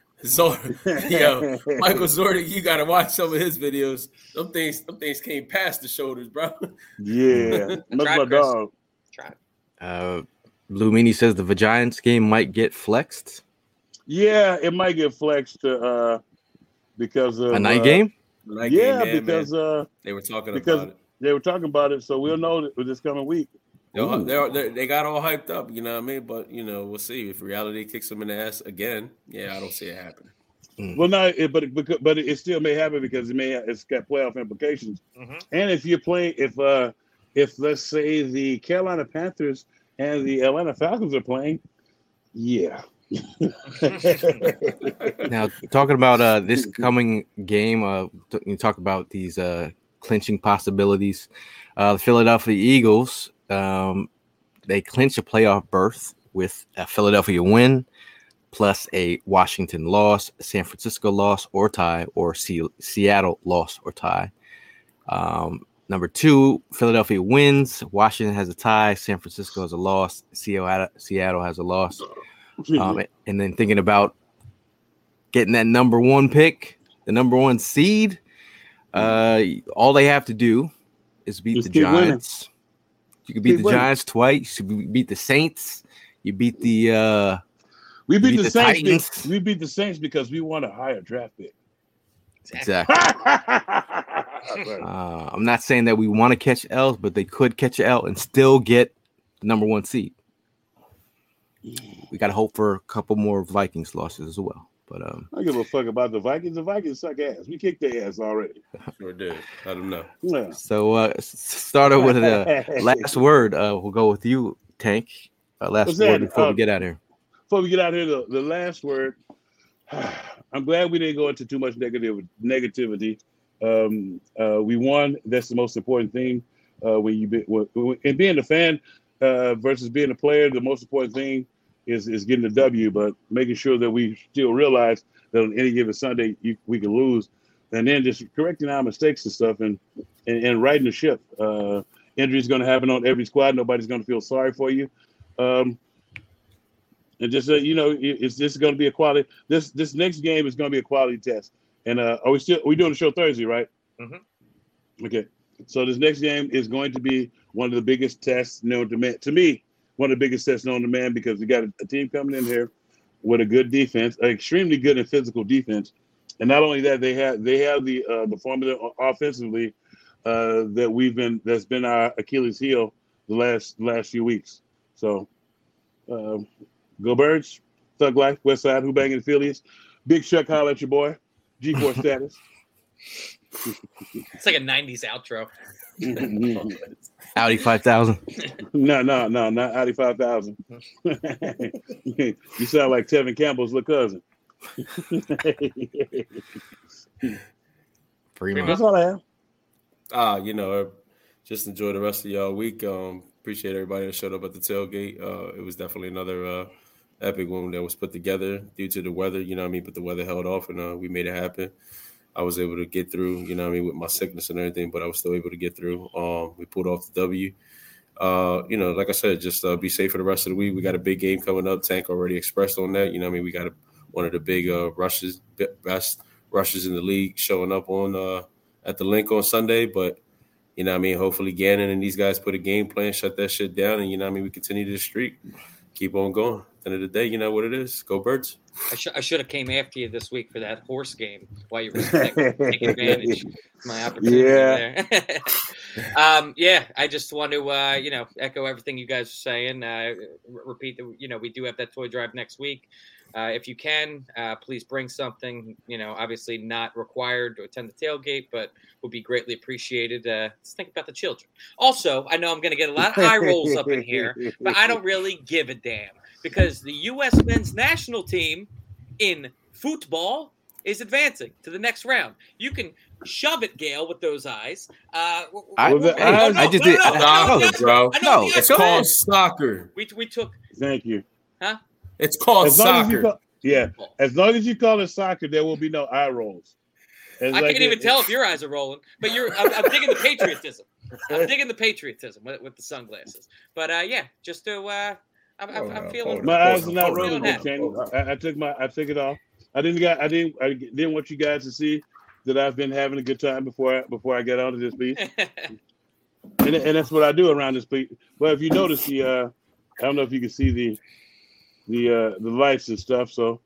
H: Michael Zordig, you gotta watch some of his videos. Them things came past the shoulders, bro.
F: Yeah, that's my dog.
E: Blue Meanie says the Giants game might get flexed.
F: Yeah, it might get flexed because of
E: a night game.
F: Because
H: they were talking about it
F: They were talking about it, so we'll know this coming week.
H: They got all hyped up, you know what I mean? But, we'll see. If reality kicks them in the ass again, I don't see it happening.
F: Well, no, but it still may happen because it's got playoff implications.
G: Mm-hmm.
F: And if you're playing, if let's say the Carolina Panthers and the Atlanta Falcons are playing, yeah.
E: Now, talking about this coming game, you talk about these clinching possibilities. The Philadelphia Eagles, they clinch a playoff berth with a Philadelphia win, plus a Washington loss, San Francisco loss or tie, or Seattle loss or tie. Number 2, Philadelphia wins. Washington has a tie. San Francisco has a loss. Seattle has a loss. And then thinking about getting that number 1 pick, the number 1 seed, all they have to do is beat the Giants. Winning. You can beat the Giants twice. You beat the Saints. You beat the
F: we beat the Saints.
E: Titans.
F: We beat the Saints because we want a higher draft pick.
E: Exactly. I'm not saying that we want to catch L's, but they could catch an L and still get the number 1 seed. We got to hope for a couple more Vikings losses as well. But
F: I don't give a fuck about the Vikings. The Vikings suck ass. We kicked their ass already.
H: Sure did. I don't know.
F: Yeah.
E: So started with the last word. We'll go with you, Tank. Last word before we get out of here.
F: Before we get out of here, the last word. I'm glad we didn't go into too much negativity. We won. That's the most important thing. And being a fan versus being a player, the most important thing is getting the W, but making sure that we still realize that on any given Sunday we can lose, and then just correcting our mistakes and stuff, and righting the ship. Injuries going to happen on every squad. Nobody's going to feel sorry for you. And just it's just going to be a quality. This next game is going to be a quality test. And are we doing the show Thursday, right?
G: Mm-hmm.
F: Okay. So this next game is going to be one of the biggest tests known to man. To me, one of the biggest tests known to man, because we got a team coming in here with a good defense, an extremely good and physical defense, and not only that, they have the formula offensively that's been our Achilles heel the last few weeks. So. Go Birds, Thug Life, West Side, Who Banging Affiliates. Big Chuck, holla at your boy. G4 status.
G: It's like a 90s outro.
E: Audi 5000.
F: No, not Audi 5000. You sound like Tevin Campbell's little cousin. That's all I have.
H: Just enjoy the rest of y'all week. Appreciate everybody that showed up at the tailgate. It was definitely another epic one that was put together due to the weather, but the weather held off and we made it happen. I was able to get through, with my sickness and everything, but I was still able to get through. We pulled off the W. Like I said, just be safe for the rest of the week. We got a big game coming up. Tank already expressed on that. We got one of the big best rushes in the league showing up on at the link on Sunday, but hopefully Gannon and these guys put a game plan, shut that shit down, and we continue this streak, keep on going. At the end of the day, you know what it is. Go Birds.
G: I should have came after you this week for that horse game while you were taking advantage of my opportunity there. I just want to echo everything you guys are saying. Repeat that we do have that toy drive next week. If you can, please bring something. Obviously not required to attend the tailgate, but would be greatly appreciated. Let's think about the children. Also, I know I'm going to get a lot of eye rolls up in here, but I don't really give a damn because the U.S. men's national team in football is advancing to the next round. You can shove it, Gail, with those eyes.
H: It's called soccer.
G: We took.
F: Thank you.
G: Huh?
H: It's called soccer.
F: As long as you call it soccer, there will be no eye rolls.
G: I can't even tell if your eyes are rolling, but I'm digging the patriotism. I'm digging the patriotism with the sunglasses. But just to I'm feeling.
F: My eyes are not rolling, Kenny. I took it off. I didn't want you guys to see that I've been having a good time before I get onto this piece. and that's what I do around this piece. But if you notice I don't know if you can see the lights and stuff. So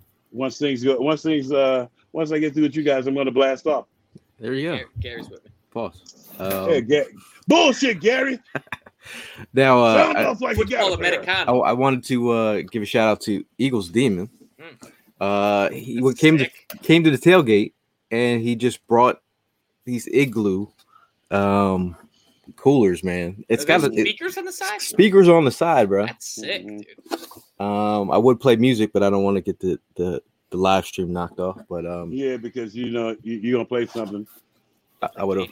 F: once I get through with you guys, I'm going to blast off.
E: There you go.
G: Gary's with me.
E: Pause.
F: Bullshit, Gary.
E: Now,
G: I
E: wanted to give a shout out to Eagles Demon. He came to the tailgate, and he just brought these Igloo coolers, man. It's got
G: speakers on the side.
E: Speakers on the side, bro.
G: That's sick, dude.
E: I would play music, but I don't want to get the live stream knocked off. But
F: yeah, because you're gonna play something.
E: I would have,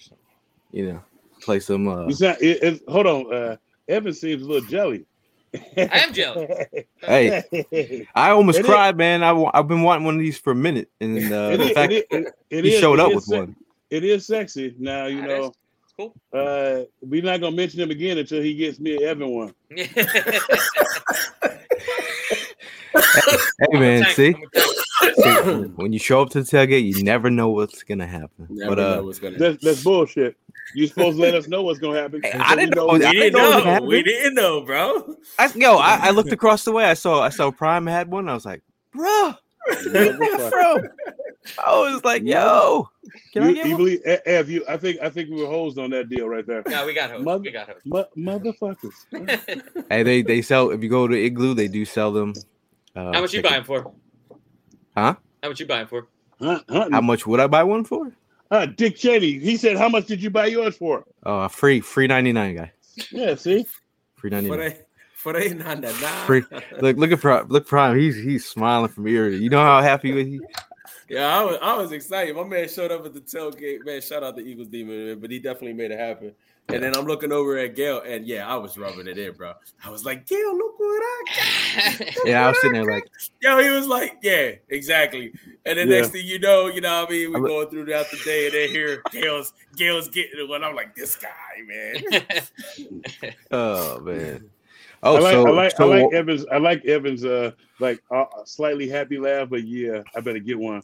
E: play some.
F: Hold on, Evan seems a little jelly.
G: I am jelly.
E: Hey, I almost cried, man. I've been wanting one of these for a minute, and in fact, he showed up with one.
F: It is sexy. Now
G: cool.
F: We're not gonna mention him again until he gets me and Evan one.
E: Hey man, see, when you show up to the tailgate, you never know what's gonna happen.
F: That's bullshit. You're supposed to let us know what's gonna happen.
E: I didn't know.
H: We didn't know, bro.
E: I looked across the way. I saw Prime had one. I was like, bro, where that from? I was like, yo, can I get one?
F: Believe, Ev, I think we were hosed on that deal right there.
G: No, we got hosed.
F: Motherfuckers.
E: Hey, they sell. If you go to Igloo, they do sell them.
G: How much you buying for?
E: Huh?
G: How much you buying for?
E: How much would I buy one for?
F: Dick Cheney. He said, "How much did you buy yours for?"
E: Oh, free 99, guy.
F: Yeah, see,
E: free 99.
H: For they not that
E: free. Look at Prime. He's smiling from ear to ear. You know how happy he.
H: Yeah, I was excited. My man showed up at the tailgate. Man, shout out to Eagles Demon, man, but he definitely made it happen. And then I'm looking over at Gail, and yeah, I was rubbing it in, bro. I was like, Gail, look what I got.
E: I was sitting there like,
H: yo, he was like, yeah, exactly. And then next thing you know what I mean, we're going throughout the day, and then here Gail's getting it. And I'm like, this guy, man.
E: Oh man.
F: Oh, I like Evan's slightly happy laugh, but yeah, I better get one.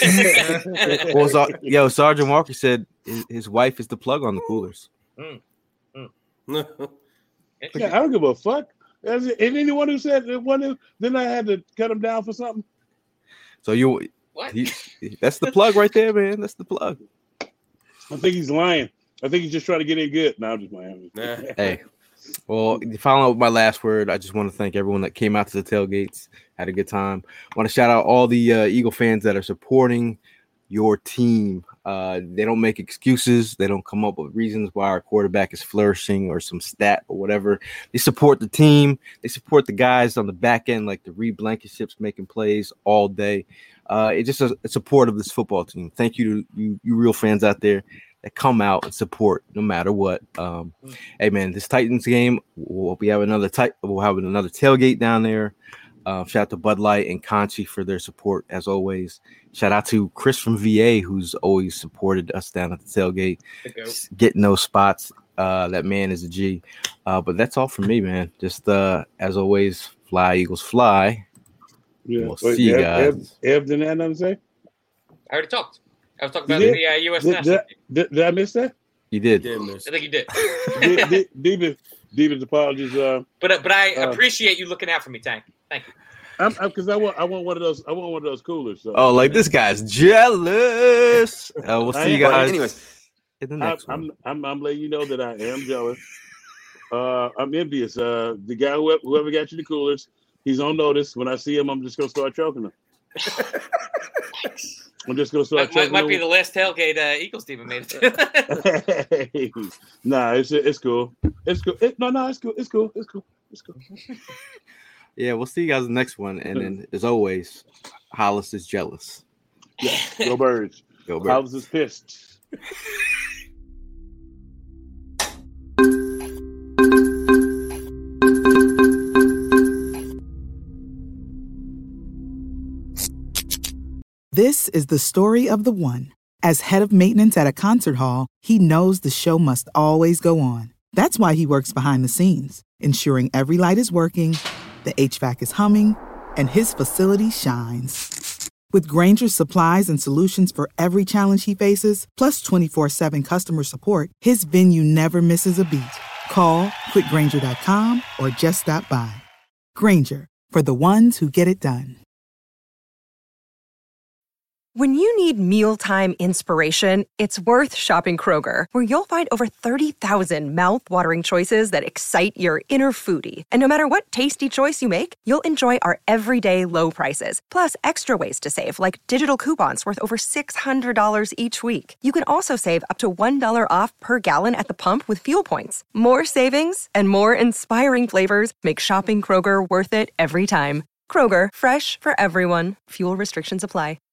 E: Well, Sergeant Walker said his wife is the plug on the coolers.
F: Yeah, I don't give a fuck. And anyone who said then I had to cut him down for something.
E: So that's the plug right there, man. That's the plug.
F: I think he's lying. I think he's just trying to get in good. No, I'm just Miami.
E: Hey. Well, following up with my last word, I just want to thank everyone that came out to the tailgates, had a good time. I want to shout out all the Eagle fans that are supporting your team. They don't make excuses. They don't come up with reasons why our quarterback is flourishing or some stat or whatever. They support the team. They support the guys on the back end, like the Reed Blankenships making plays all day. It's just a support of this football team. Thank you to you real fans out there that come out and support no matter what. Hey man, this Titans game, we'll have another tailgate down there. Shout out to Bud Light and Conchi for their support as always. Shout out to Chris from VA who's always supported us down at the tailgate, getting those spots. That man is a G. But that's all from me, man. Just as always, fly Eagles fly.
F: Yeah.
E: We'll see you guys.
F: Ev, didn't have nothing to say?
G: I already talked. I was talking about the U.S. national team.
F: Did I miss that?
E: You did.
G: I think you did.
F: Deepest apologies.
G: But I appreciate you looking out for me, Tank. Thank you.
F: Because I want one of those. I want one of those coolers. So.
E: Oh, like this guy's jealous. We'll see you guys.
L: Anyways,
E: in the next
F: one. I'm letting you know that I am jealous. I'm envious. The guy whoever got you the coolers, he's on notice. When I see him, I'm just gonna start choking him. I'm just gonna start.
G: Might be the last tailgate Eagles team made it.
F: Nah, it's cool. It's cool. It's cool. It's cool.
E: Yeah, we'll see you guys in the next one. And then, as always, Hollis is jealous.
F: Yeah, go Birds.
E: Go Birds.
F: Hollis is pissed.
I: This is the story of the one. As head of maintenance at a concert hall, he knows the show must always go on. That's why he works behind the scenes, ensuring every light is working, the HVAC is humming, and his facility shines. With Grainger's supplies and solutions for every challenge he faces, plus 24/7 customer support, his venue never misses a beat. Call quickgrainger.com or just stop by. Grainger, for the ones who get it done.
J: When you need mealtime inspiration, it's worth shopping Kroger, where you'll find over 30,000 mouth-watering choices that excite your inner foodie. And no matter what tasty choice you make, you'll enjoy our everyday low prices, plus extra ways to save, like digital coupons worth over $600 each week. You can also save up to $1 off per gallon at the pump with fuel points. More savings and more inspiring flavors make shopping Kroger worth it every time. Kroger, fresh for everyone. Fuel restrictions apply.